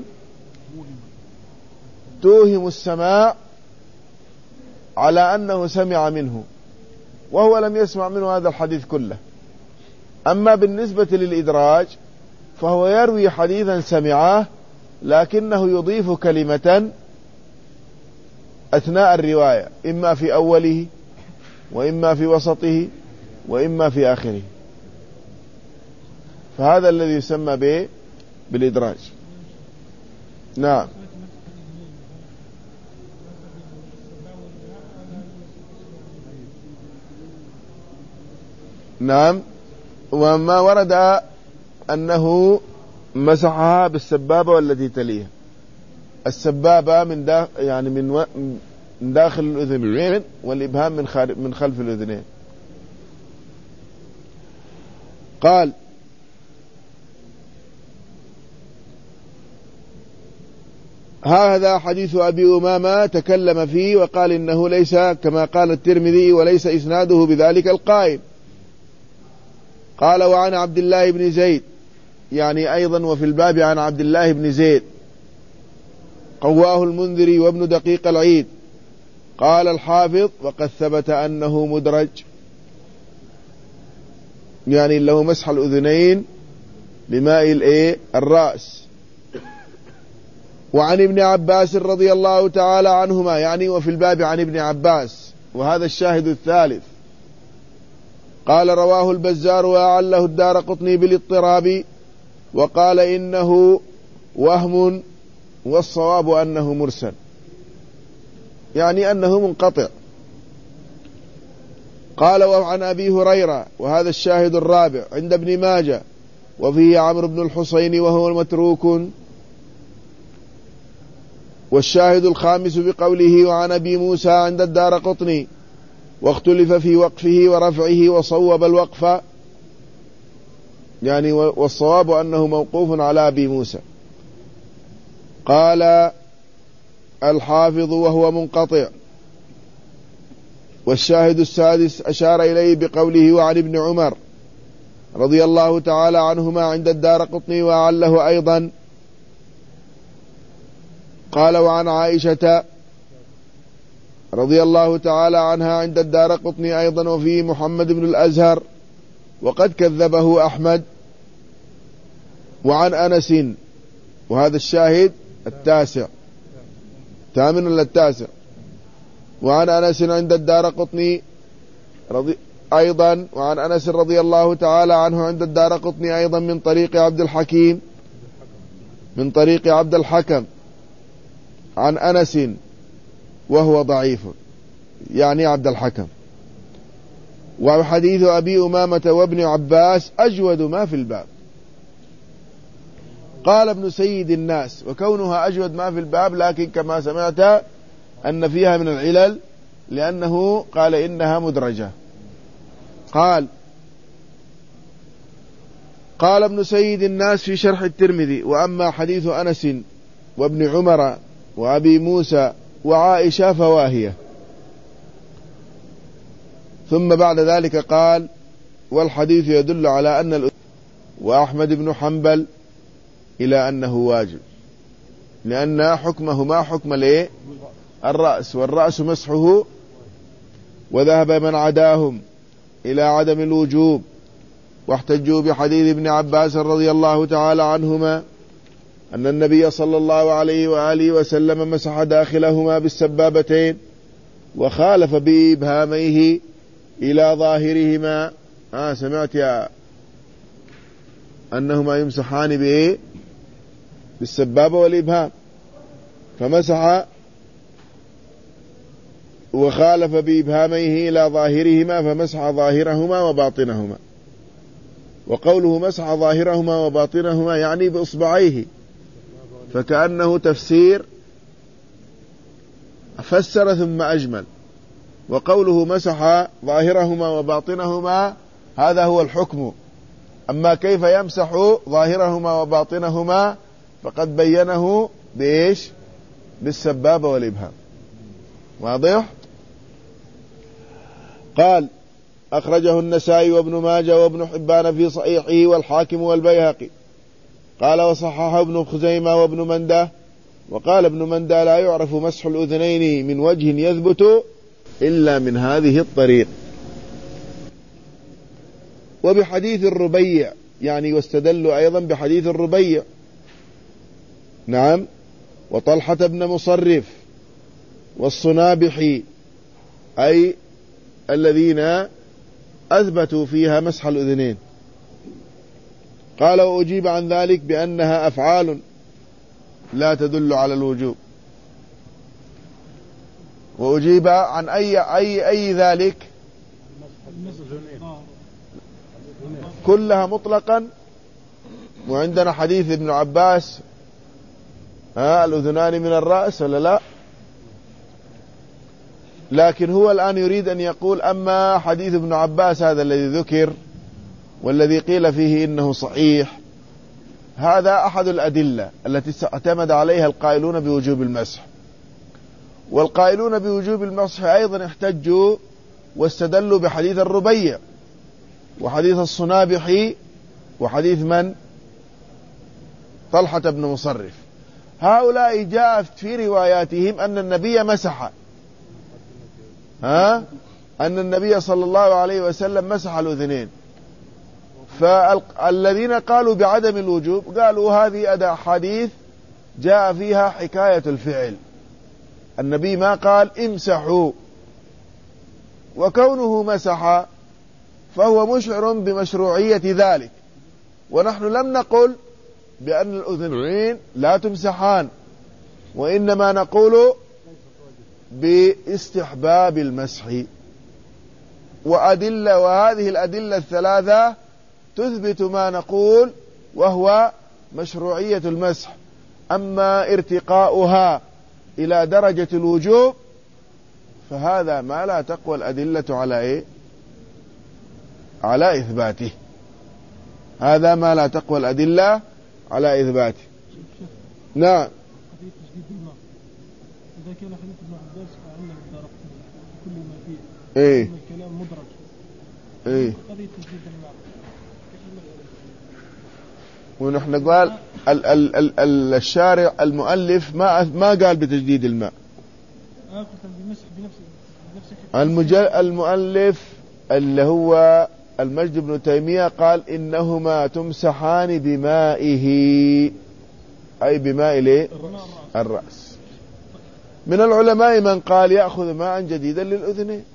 توهم السماع على أنه سمع منه وهو لم يسمع منه هذا الحديث كله. أما بالنسبة للإدراج فهو يروي حديثا سمعاه لكنه يضيف كلمة أثناء الرواية، إما في أوله وإما في وسطه وإما في آخره، فهذا الذي يسمى به بالإدراج. نعم. نعم. وما ورد أنه مسحها بالسبابة والتي تليها. السبابة من داخل يعني من, و... من داخل الأذنين، والإبهام من خارج من خلف الأذنين. قال: هذا حديث أبي أمامة تكلم فيه وقال إنه ليس كما قال الترمذي وليس إسناده بذلك القائل. قال: وعن عبد الله بن زيد، يعني أيضا وفي الباب عن عبد الله بن زيد، قواه المنذري وابن دقيق العيد. قال الحافظ: وقد ثبت أنه مدرج، يعني له مسح الأذنين بماء الرأس. وعن ابن عباس رضي الله تعالى عنهما، يعني وفي الباب عن ابن عباس، وهذا الشاهد الثالث. قال: رواه البزار وأعله الدارقطني بالاضطراب وقال إنه وهم، والصواب أنه مرسل، يعني أنه منقطع. قال: وعن أبي هريرة، وهذا الشاهد الرابع عند ابن ماجه، وفيه عمرو بن الحسين وهو متروك. والشاهد الخامس بقوله: وعن أبي موسى عند الدارقطني، واختلف في وقفه ورفعه وصوب الوقف، يعني والصواب أنه موقوف على أبي موسى. قال الحافظ: وهو منقطع. والشاهد السادس أشار إليه بقوله: وعن ابن عمر رضي الله تعالى عنهما عند الدارقطني وعله أيضا. قال: وعن عائشة رضي الله تعالى عنها عند الدارقطني أيضا، وفيه محمد بن الأزهر وقد كذبه أحمد. وعن أنس، وهذا الشاهد التاسع، ثامن ولا التاسع. وعن أنس عند الدارقطني رضي أيضا، وعن أنس رضي الله تعالى عنه عند الدارقطني أيضا من طريق عبد الحكيم من طريق عبد الحكم عن أنس وهو ضعيف، يعني عبد الحكم. وحديث أبي أمامة وابن عباس أجود ما في الباب. قال ابن سيد الناس: وكونها أجود ما في الباب، لكن كما سمعت أن فيها من العلل، لأنه قال إنها مدرجة. قال قال ابن سيد الناس في شرح الترمذي: وأما حديث أنس وابن عمر وأبي موسى وعائشة فواهية. ثم بعد ذلك قال: والحديث يدل على أن الأذن، وأحمد بن حنبل إلى أنه واجب، لأن حكمه ما حكم ليه الرأس، والرأس مسحه. وذهب من عداهم إلى عدم الوجوب، واحتجوا بحديث ابن عباس رضي الله تعالى عنهما أن النبي صلى الله عليه وآله وسلم مسح داخلهما بالسبابتين وخالف بإبهاميه إلى ظاهرهما. آه سمعت يا أنهما يمسحان بإيه؟ بالسبابة والإبهام، فمسح وخالف بإبهاميه إلى ظاهرهما فمسح ظاهرهما وباطنهما. وقوله مسح ظاهرهما وباطنهما يعني بإصبعيه، فكأنه تفسير فسر ثم أجمل. وقوله مسح ظاهرهما وباطنهما هذا هو الحكم، أما كيف يمسح ظاهرهما وباطنهما فقد بينه بإيش؟ بالسبابة والإبهام. واضح؟ قال أخرجه النسائي وابن ماجه وابن حبان في صحيحه والحاكم والبيهقي. قال وصححه ابن خزيمة وابن منده. وقال ابن منده لا يعرف مسح الأذنين من وجه يثبت إلا من هذه الطريق. وبحديث الربيع يعني واستدلوا أيضا بحديث الربيع. نعم. وطلحة بن مصرف والصنابحي أي الذين أثبتوا فيها مسح الأذنين. قال وأجيب عن ذلك بأنها أفعال لا تدل على الوجوب. وأجيب عن أي أي أي ذلك كلها مطلقا. وعندنا حديث ابن عباس ها الأذنان من الرأس ولا لا؟ لكن هو الآن يريد أن يقول أما حديث ابن عباس هذا الذي ذكر والذي قيل فيه إنه صحيح، هذا أحد الأدلة التي اعتمد عليها القائلون بوجوب المسح. والقائلون بوجوب المسح أيضا احتجوا واستدلوا بحديث الربيع وحديث الصنابحي وحديث من؟ طلحة بن مصرف. هؤلاء جاء في رواياتهم أن النبي مسح، ها أن النبي صلى الله عليه وسلم مسح الأذنين. فالذين قالوا بعدم الوجوب قالوا هذه أداة حديث جاء فيها حكاية الفعل، النبي ما قال امسحوا، وكونه مسح فهو مشعر بمشروعية ذلك. ونحن لم نقل بأن الأذنين لا تمسحان، وإنما نقول باستحباب المسح. وأدلة وهذه الأدلة الثلاثة تثبت ما نقول وهو مشروعية المسح. أما ارتقاؤها إلى درجة الوجوب فهذا ما لا تقوى الأدلة على إيه؟ على إثباته. هذا ما لا تقوى الأدلة على إثباته. نعم. قضية تجديد الماء إذا كان حديث ابن عباس فعلنا بالدارقطني كل ما فيه إيه الكلام مدرج. إيه قضية تجديد الماء ونحن قال ال ال ال ال الشارع المؤلف ما ما قال بتجديد الماء. آه بمسح بنفس بنفس المجل المؤلف اللي هو المجد بن تيمية قال إنهما تمسحان بمائه، أي بماء ليه؟ الرأس. من العلماء من قال يأخذ ماء جديدا للأذنين،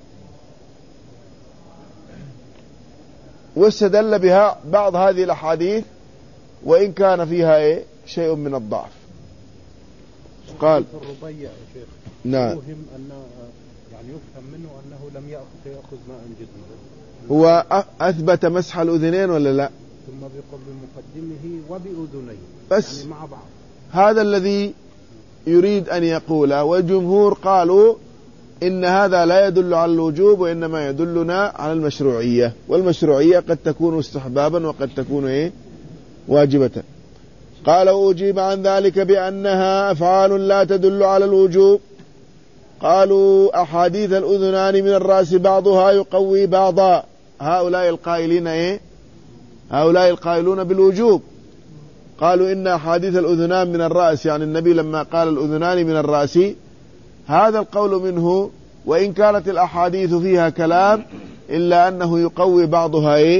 واستدل بها بعض هذه الأحاديث وإن كان فيها إيه؟ شيء من الضعف. قال الربيع يا شيخ نعم يوهم أن يعني يفهم منه أنه لم يأخذ يأخذ ماء جديدا، هو أثبت مسح الأذنين ولا لا؟ ثم بقبل مقدمه وبأذنيه بس يعني مع بعض. هذا الذي يريد أن يقول. والجمهور قالوا إن هذا لا يدل على الوجوب وإنما يدلنا على المشروعية، والمشروعية قد تكون استحبابا وقد تكون إيه؟ واجبة. قال وأجيب عن ذلك بأنها أفعال لا تدل على الوجوب. قالوا أحاديث الأذنان من الرأس بعضها يقوي بعضا. هؤلاء القائلين إيه؟ هؤلاء القائلون بالوجوب قالوا إن أحاديث الأذنان من الرأس يعني النبي لما قال الأذنان من الرأس هذا القول منه، وإن كانت الأحاديث فيها كلام إلا أنه يقوي بعضها إيه؟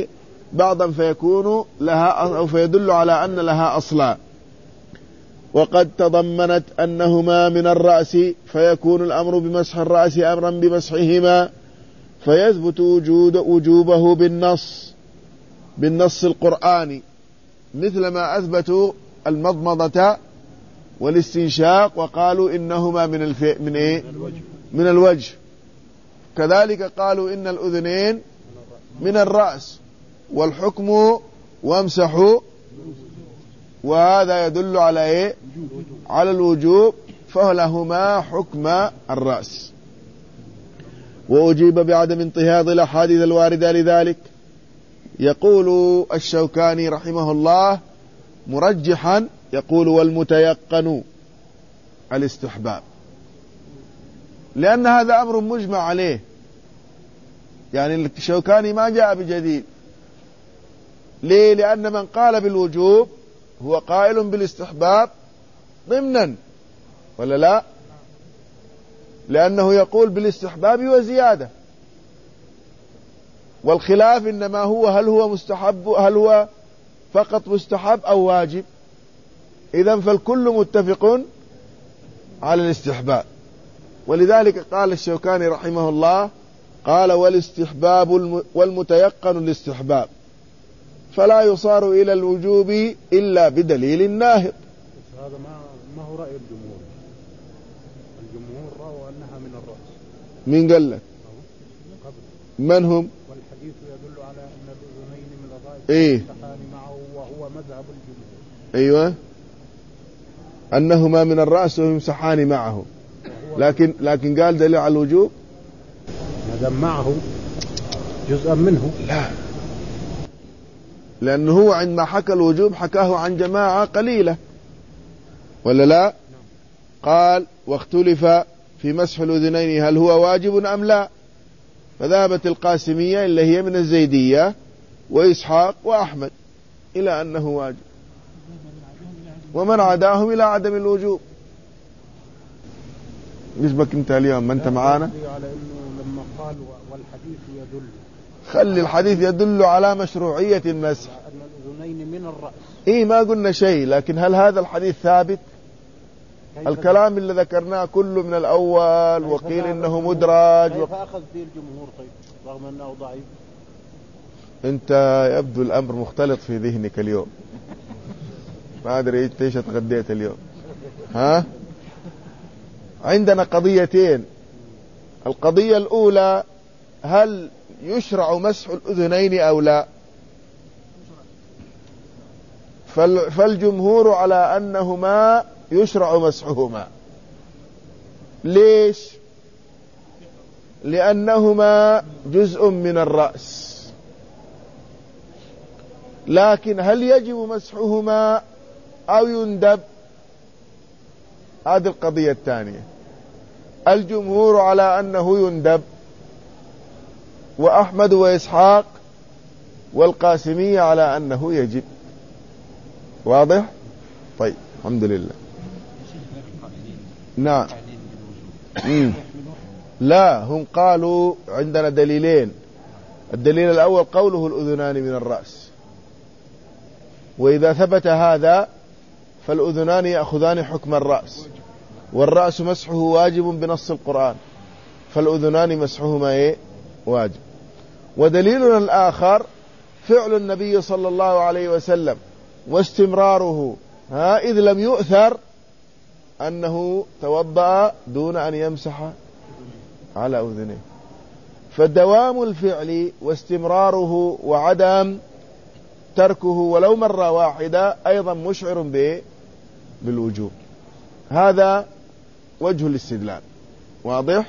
بعضا فيكون لها أو فيدل على أن لها أصلا. وقد تضمنت أنهما من الرأس فيكون الأمر بمسح الرأس أمرا بمسحهما، فيثبت وجود وجوبه بالنص بالنص القرآني، مثل ما أثبتوا المضمضة والاستنشاق وقالوا إنهما من الف... من إيه؟ من الوجه. كذلك قالوا إن الأذنين من الرأس، والحكم وامسحوا، وهذا يدل على إيه؟ على الوجوب، فلهما حكم الرأس. وأجيب بعدم انتهاض الأحاديث الواردة لذلك. يقول الشوكاني رحمه الله مرجحا، يقول والمتيقن الاستحباب، لأن هذا أمر مجمع عليه، يعني الشوكاني ما جاء بجديد. ليه؟ لأن من قال بالوجوب هو قائل بالاستحباب ضمنا، ولا لا؟ لأنه يقول بالاستحباب وزيادة، والخلاف إنما هو هل هو مستحب، هل هو فقط مستحب أو واجب. إذن فالكل متفق على الاستحباب. ولذلك قال الشوكاني رحمه الله قال والاستحباب والمتيقن الاستحباب، فلا يصار إلى الوجوب إلا بدليل ناهض. هذا ما ما هو رأي الجمهور. الجمهور رأوا أنها من الرأس. مين قال لك؟ من هم؟ والحديث يدل على أن الأذنين من الرأس إيه؟ يمسحان معه، وهو مذهب الجمهور. أيوة، أنهما من الرأس ويمسحان معه، لكن لكن قال دليل على الوجوب. ما دام معه جزءا منه. لا، لأنه هو عندما حكى الوجوب حكاه عن جماعة قليلة، ولا لا؟ قال واختلف في مسح الأذنين هل هو واجب أم لا، فذهبت القاسمية اللي هي من الزيدية وإسحاق وأحمد إلى أنه واجب، ومن عداهم إلى عدم الوجوب. نسبك انت اليوم ما انت معانا. على انه لما قال والحديث يدل، خلي الحديث يدل على مشروعية المسح، ان الاذنين من الرأس. ايه ما قلنا شيء، لكن هل هذا الحديث ثابت؟ الكلام اللي ذكرناه كله من الأول، وقيل إنه مدرج. كيف أخذ به الجمهور طيب رغم أنه ضعيف؟ أنت يبدو الأمر مختلط في ذهنك اليوم، ما أدري إيش تغديت اليوم. ها، عندنا قضيتين. القضية الأولى هل يشرع مسح الأذنين أو لا؟ فالجمهور على أنهما يشرع مسحهما. ليش؟ لأنهما جزء من الرأس. لكن هل يجب مسحهما أو يندب؟ هذه القضية الثانية. الجمهور على أنه يندب، وأحمد وإسحاق والقاسمية على أنه يجب. واضح؟ طيب الحمد لله. نعم. مم. لا، هم قالوا عندنا دليلين. الدليل الأول قوله الأذنان من الرأس، وإذا ثبت هذا فالأذنان يأخذان حكم الرأس، والرأس مسحه واجب بنص القرآن، فالأذنان مسحهما إيه؟ واجب. ودليلنا الآخر فعل النبي صلى الله عليه وسلم واستمراره، ها، إذ لم يؤثر أنه توضأ دون أن يمسح على أذنيه. فدوام الفعل واستمراره وعدم تركه ولو مرة واحدة أيضا مشعر به بالوجوب. هذا وجه الاستدلال. واضح؟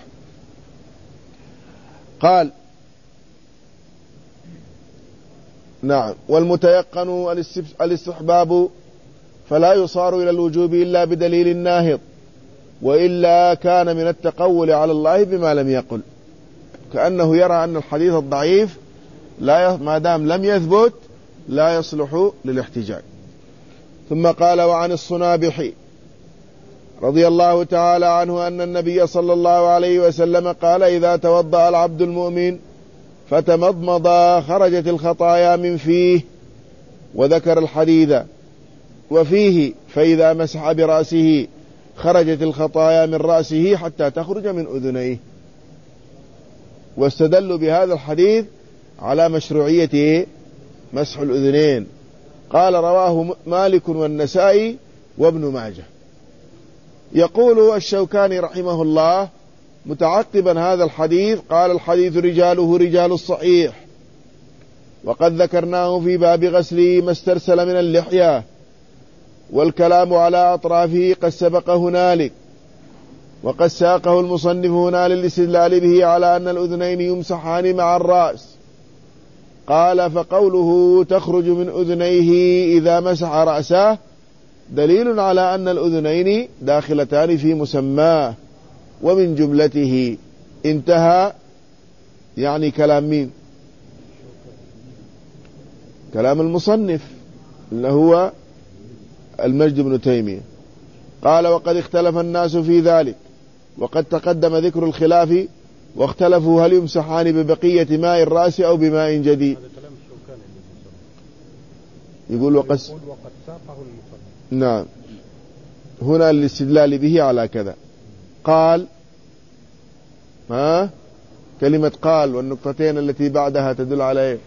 قال نعم. والمتيقن الاستحباب فلا يصار إلى الوجوب إلا بدليل ناهض، وإلا كان من التقول على الله بما لم يقل، كأنه يرى أن الحديث الضعيف لا ما دام لم يثبت لا يصلح للاحتجاج. ثم قال وعن الصنابحي رضي الله تعالى عنه أن النبي صلى الله عليه وسلم قال إذا توضأ العبد المؤمن فتمضمض خرجت الخطايا من فيه، وذكر الحديث وفيه فإذا مسح برأسه خرجت الخطايا من رأسه حتى تخرج من أذنيه. واستدلوا بهذا الحديث على مشروعية مسح الأذنين. قال رواه مالك والنسائي وابن ماجه. يقول الشوكاني رحمه الله متعقبا هذا الحديث، قال الحديث رجاله رجال الصحيح، وقد ذكرناه في باب غسل ما استرسل من اللحية، والكلام على أطرافه قد سبق هنالك، وقد ساقه المصنف هنا للاستدلال به على أن الأذنين يمسحان مع الرأس. قال فقوله تخرج من أذنيه إذا مسح رأسه دليل على أن الأذنين داخلتان في مسماه ومن جملته. انتهى. يعني كلام مين؟ كلام المصنف اللي هو المجد بن تيمية. قال وقد اختلف الناس في ذلك، وقد تقدم ذكر الخلاف، واختلفوا هل يمسحان ببقية ماء الرأس أو بماء جديد. يقول وقد ساقه المصنف. نعم، هنا الاستدلال به على كذا. قال ها كلمة قال والنقطتين التي بعدها تدل على ايه؟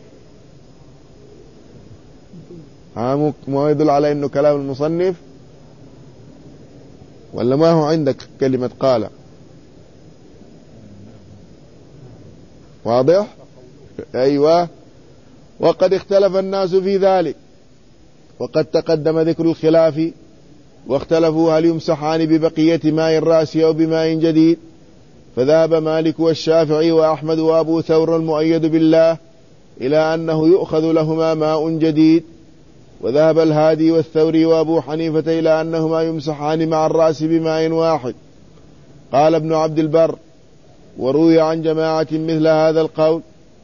ها ما يدل على انه كلام المصنف ولا ما هو عندك كلمة قال؟ واضح؟ ايوه. وقد اختلف الناس في ذلك، وقد تقدم ذكر الخلاف، واختلفوا هل يمسحان ببقية ماء الرأس أو بماء جديد. فذهب مالك والشافعي وأحمد وأبو ثور المؤيد بالله إلى أنه يؤخذ لهما ماء جديد، وذهب الهادي والثوري وأبو حنيفة إلى أنهما يمسحان مع الرأس بماء واحد. قال ابن عبد البر وروي عن جماعة مثل هذا القول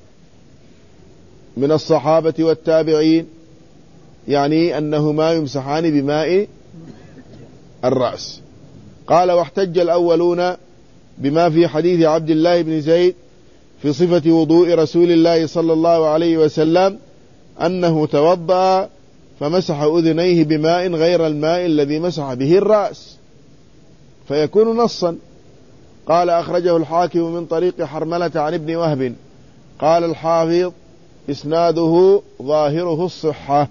من الصحابة والتابعين، يعني أنهما يمسحان بماء الرأس. قال واحتج الأولون بما في حديث عبد الله بن زيد في صفة وضوء رسول الله صلى الله عليه وسلم أنه توضأ فمسح أذنيه بماء غير الماء الذي مسح به الرأس، فيكون نصا. قال أخرجه الحاكم من طريق حرملة عن ابن وهب. قال الحافظ إسناده ظاهره الصحة.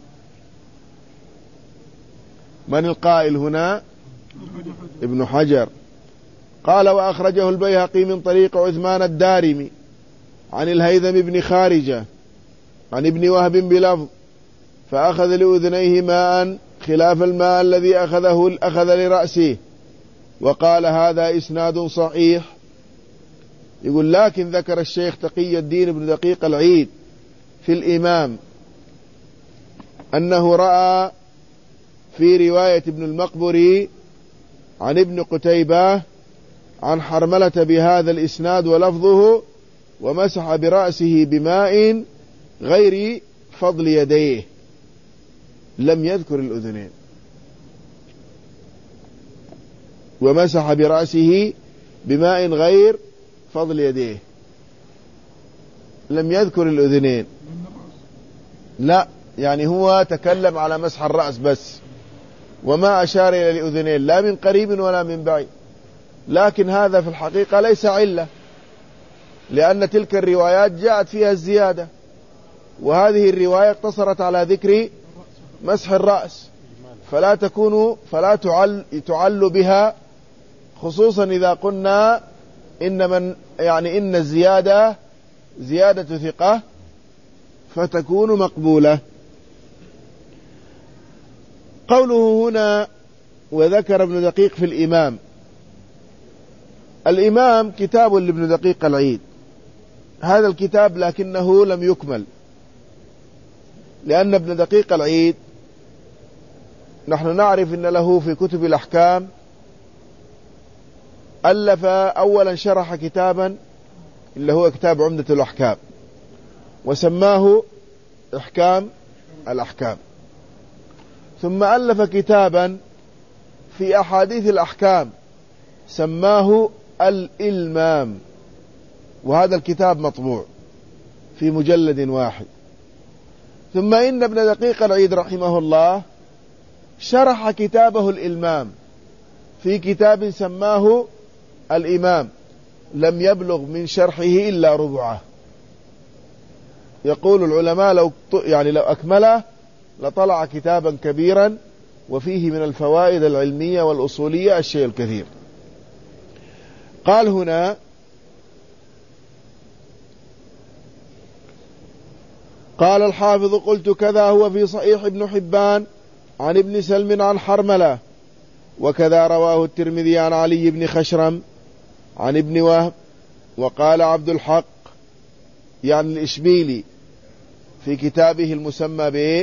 من القائل هنا؟ ابن حجر. قال وأخرجه البيهقي من طريق عثمان الدارمي عن الهيثم بن خارجة عن ابن وهب بلفظ فأخذ لأذنيه ماء خلاف الماء الذي أخذه أخذ لرأسه، وقال هذا إسناد صحيح. يقول لكن ذكر الشيخ تقي الدين بن دقيق العيد في الإمام أنه رأى في رواية ابن المقبري عن ابن قتيبة عن حرملة بهذا الإسناد ولفظه ومسح برأسه بماء غير فضل يديه، لم يذكر الأذنين. ومسح برأسه بماء غير فضل يديه، لم يذكر الأذنين. لا، يعني هو تكلم على مسح الرأس بس، وما أشار إلى الأذنين لا من قريب ولا من بعيد. لكن هذا في الحقيقة ليس علة، لأن تلك الروايات جاءت فيها الزيادة، وهذه الرواية اقتصرت على ذكر مسح الرأس، فلا تكون فلا تعل, تعل بها، خصوصا إذا قلنا إن من يعني إن الزيادة زيادة ثقة فتكون مقبولة. قوله هنا وذكر ابن دقيق في الإمام. الإمام كتاب لابن دقيق العيد، هذا الكتاب لكنه لم يكمل، لأن ابن دقيق العيد نحن نعرف أن له في كتب الأحكام ألف أولا شرح كتابا اللي هو كتاب عمدة الأحكام وسماه إحكام الأحكام، ثم ألف كتابا في أحاديث الأحكام سماه الإلمام، وهذا الكتاب مطبوع في مجلد واحد. ثم إن ابن دقيق العيد رحمه الله شرح كتابه الإلمام في كتاب سماه الإمام، لم يبلغ من شرحه إلا ربعه. يقول العلماء لو يعني لو أكمله لطلع كتابا كبيرا وفيه من الفوائد العلمية والأصولية الشيء الكثير. قال هنا: قال الحافظ: قلت كذا هو في صحيح ابن حبان عن ابن سلم عن حرملة، وكذا رواه الترمذي عن علي بن خشرم عن ابن وهب. وقال عبد الحق يعني الإشبيلي في كتابه المسمى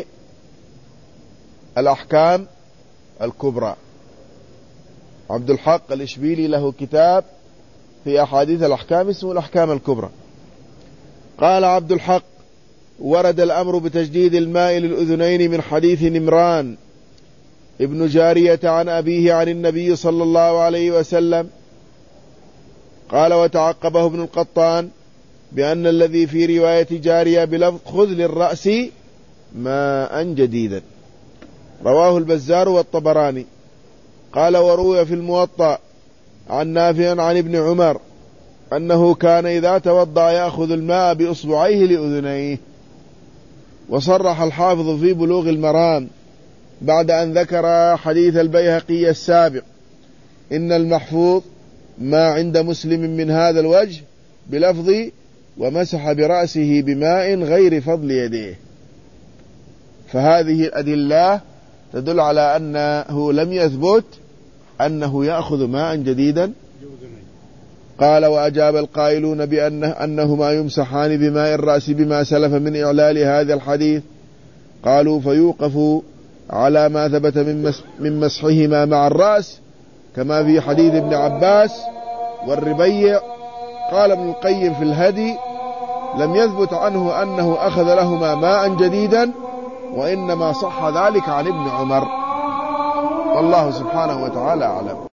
بالأحكام الكبرى، عبد الحق الإشبيلي له كتاب في أحاديث الأحكام اسمه الأحكام الكبرى. قال عبد الحق: ورد الأمر بتجديد الماء للأذنين من حديث نمران ابن جارية عن أبيه عن النبي صلى الله عليه وسلم. قال: وتعقبه ابن القطان بأن الذي في رواية جارية بلفظ خذ للرأس ماء جديدا، رواه البزار والطبراني. قال: وروي في الموطأ عن نافع عن ابن عمر أنه كان إذا توضأ يأخذ الماء بإصبعيه لأذنيه. وصرح الحافظ في بلوغ المرام بعد أن ذكر حديث البيهقي السابق إن المحفوظ ما عند مسلم من هذا الوجه بلفظ ومسح برأسه بماء غير فضل يديه. فهذه الأدلة تدل على أنه لم يثبت أنه يأخذ ماء جديدا. قال: وأجاب القائلون بأنه أنهما يمسحان بماء الرأس بما سلف من إعلال هذا الحديث. قالوا: فيوقف على ما ثبت من مسحهما مع الرأس كما في حديث ابن عباس والربيع. قال ابن القيم في الهدي: لم يثبت عنه أنه أخذ لهما ماء جديدا، وإنما صح ذلك عن ابن عمر، والله سبحانه وتعالى أعلم.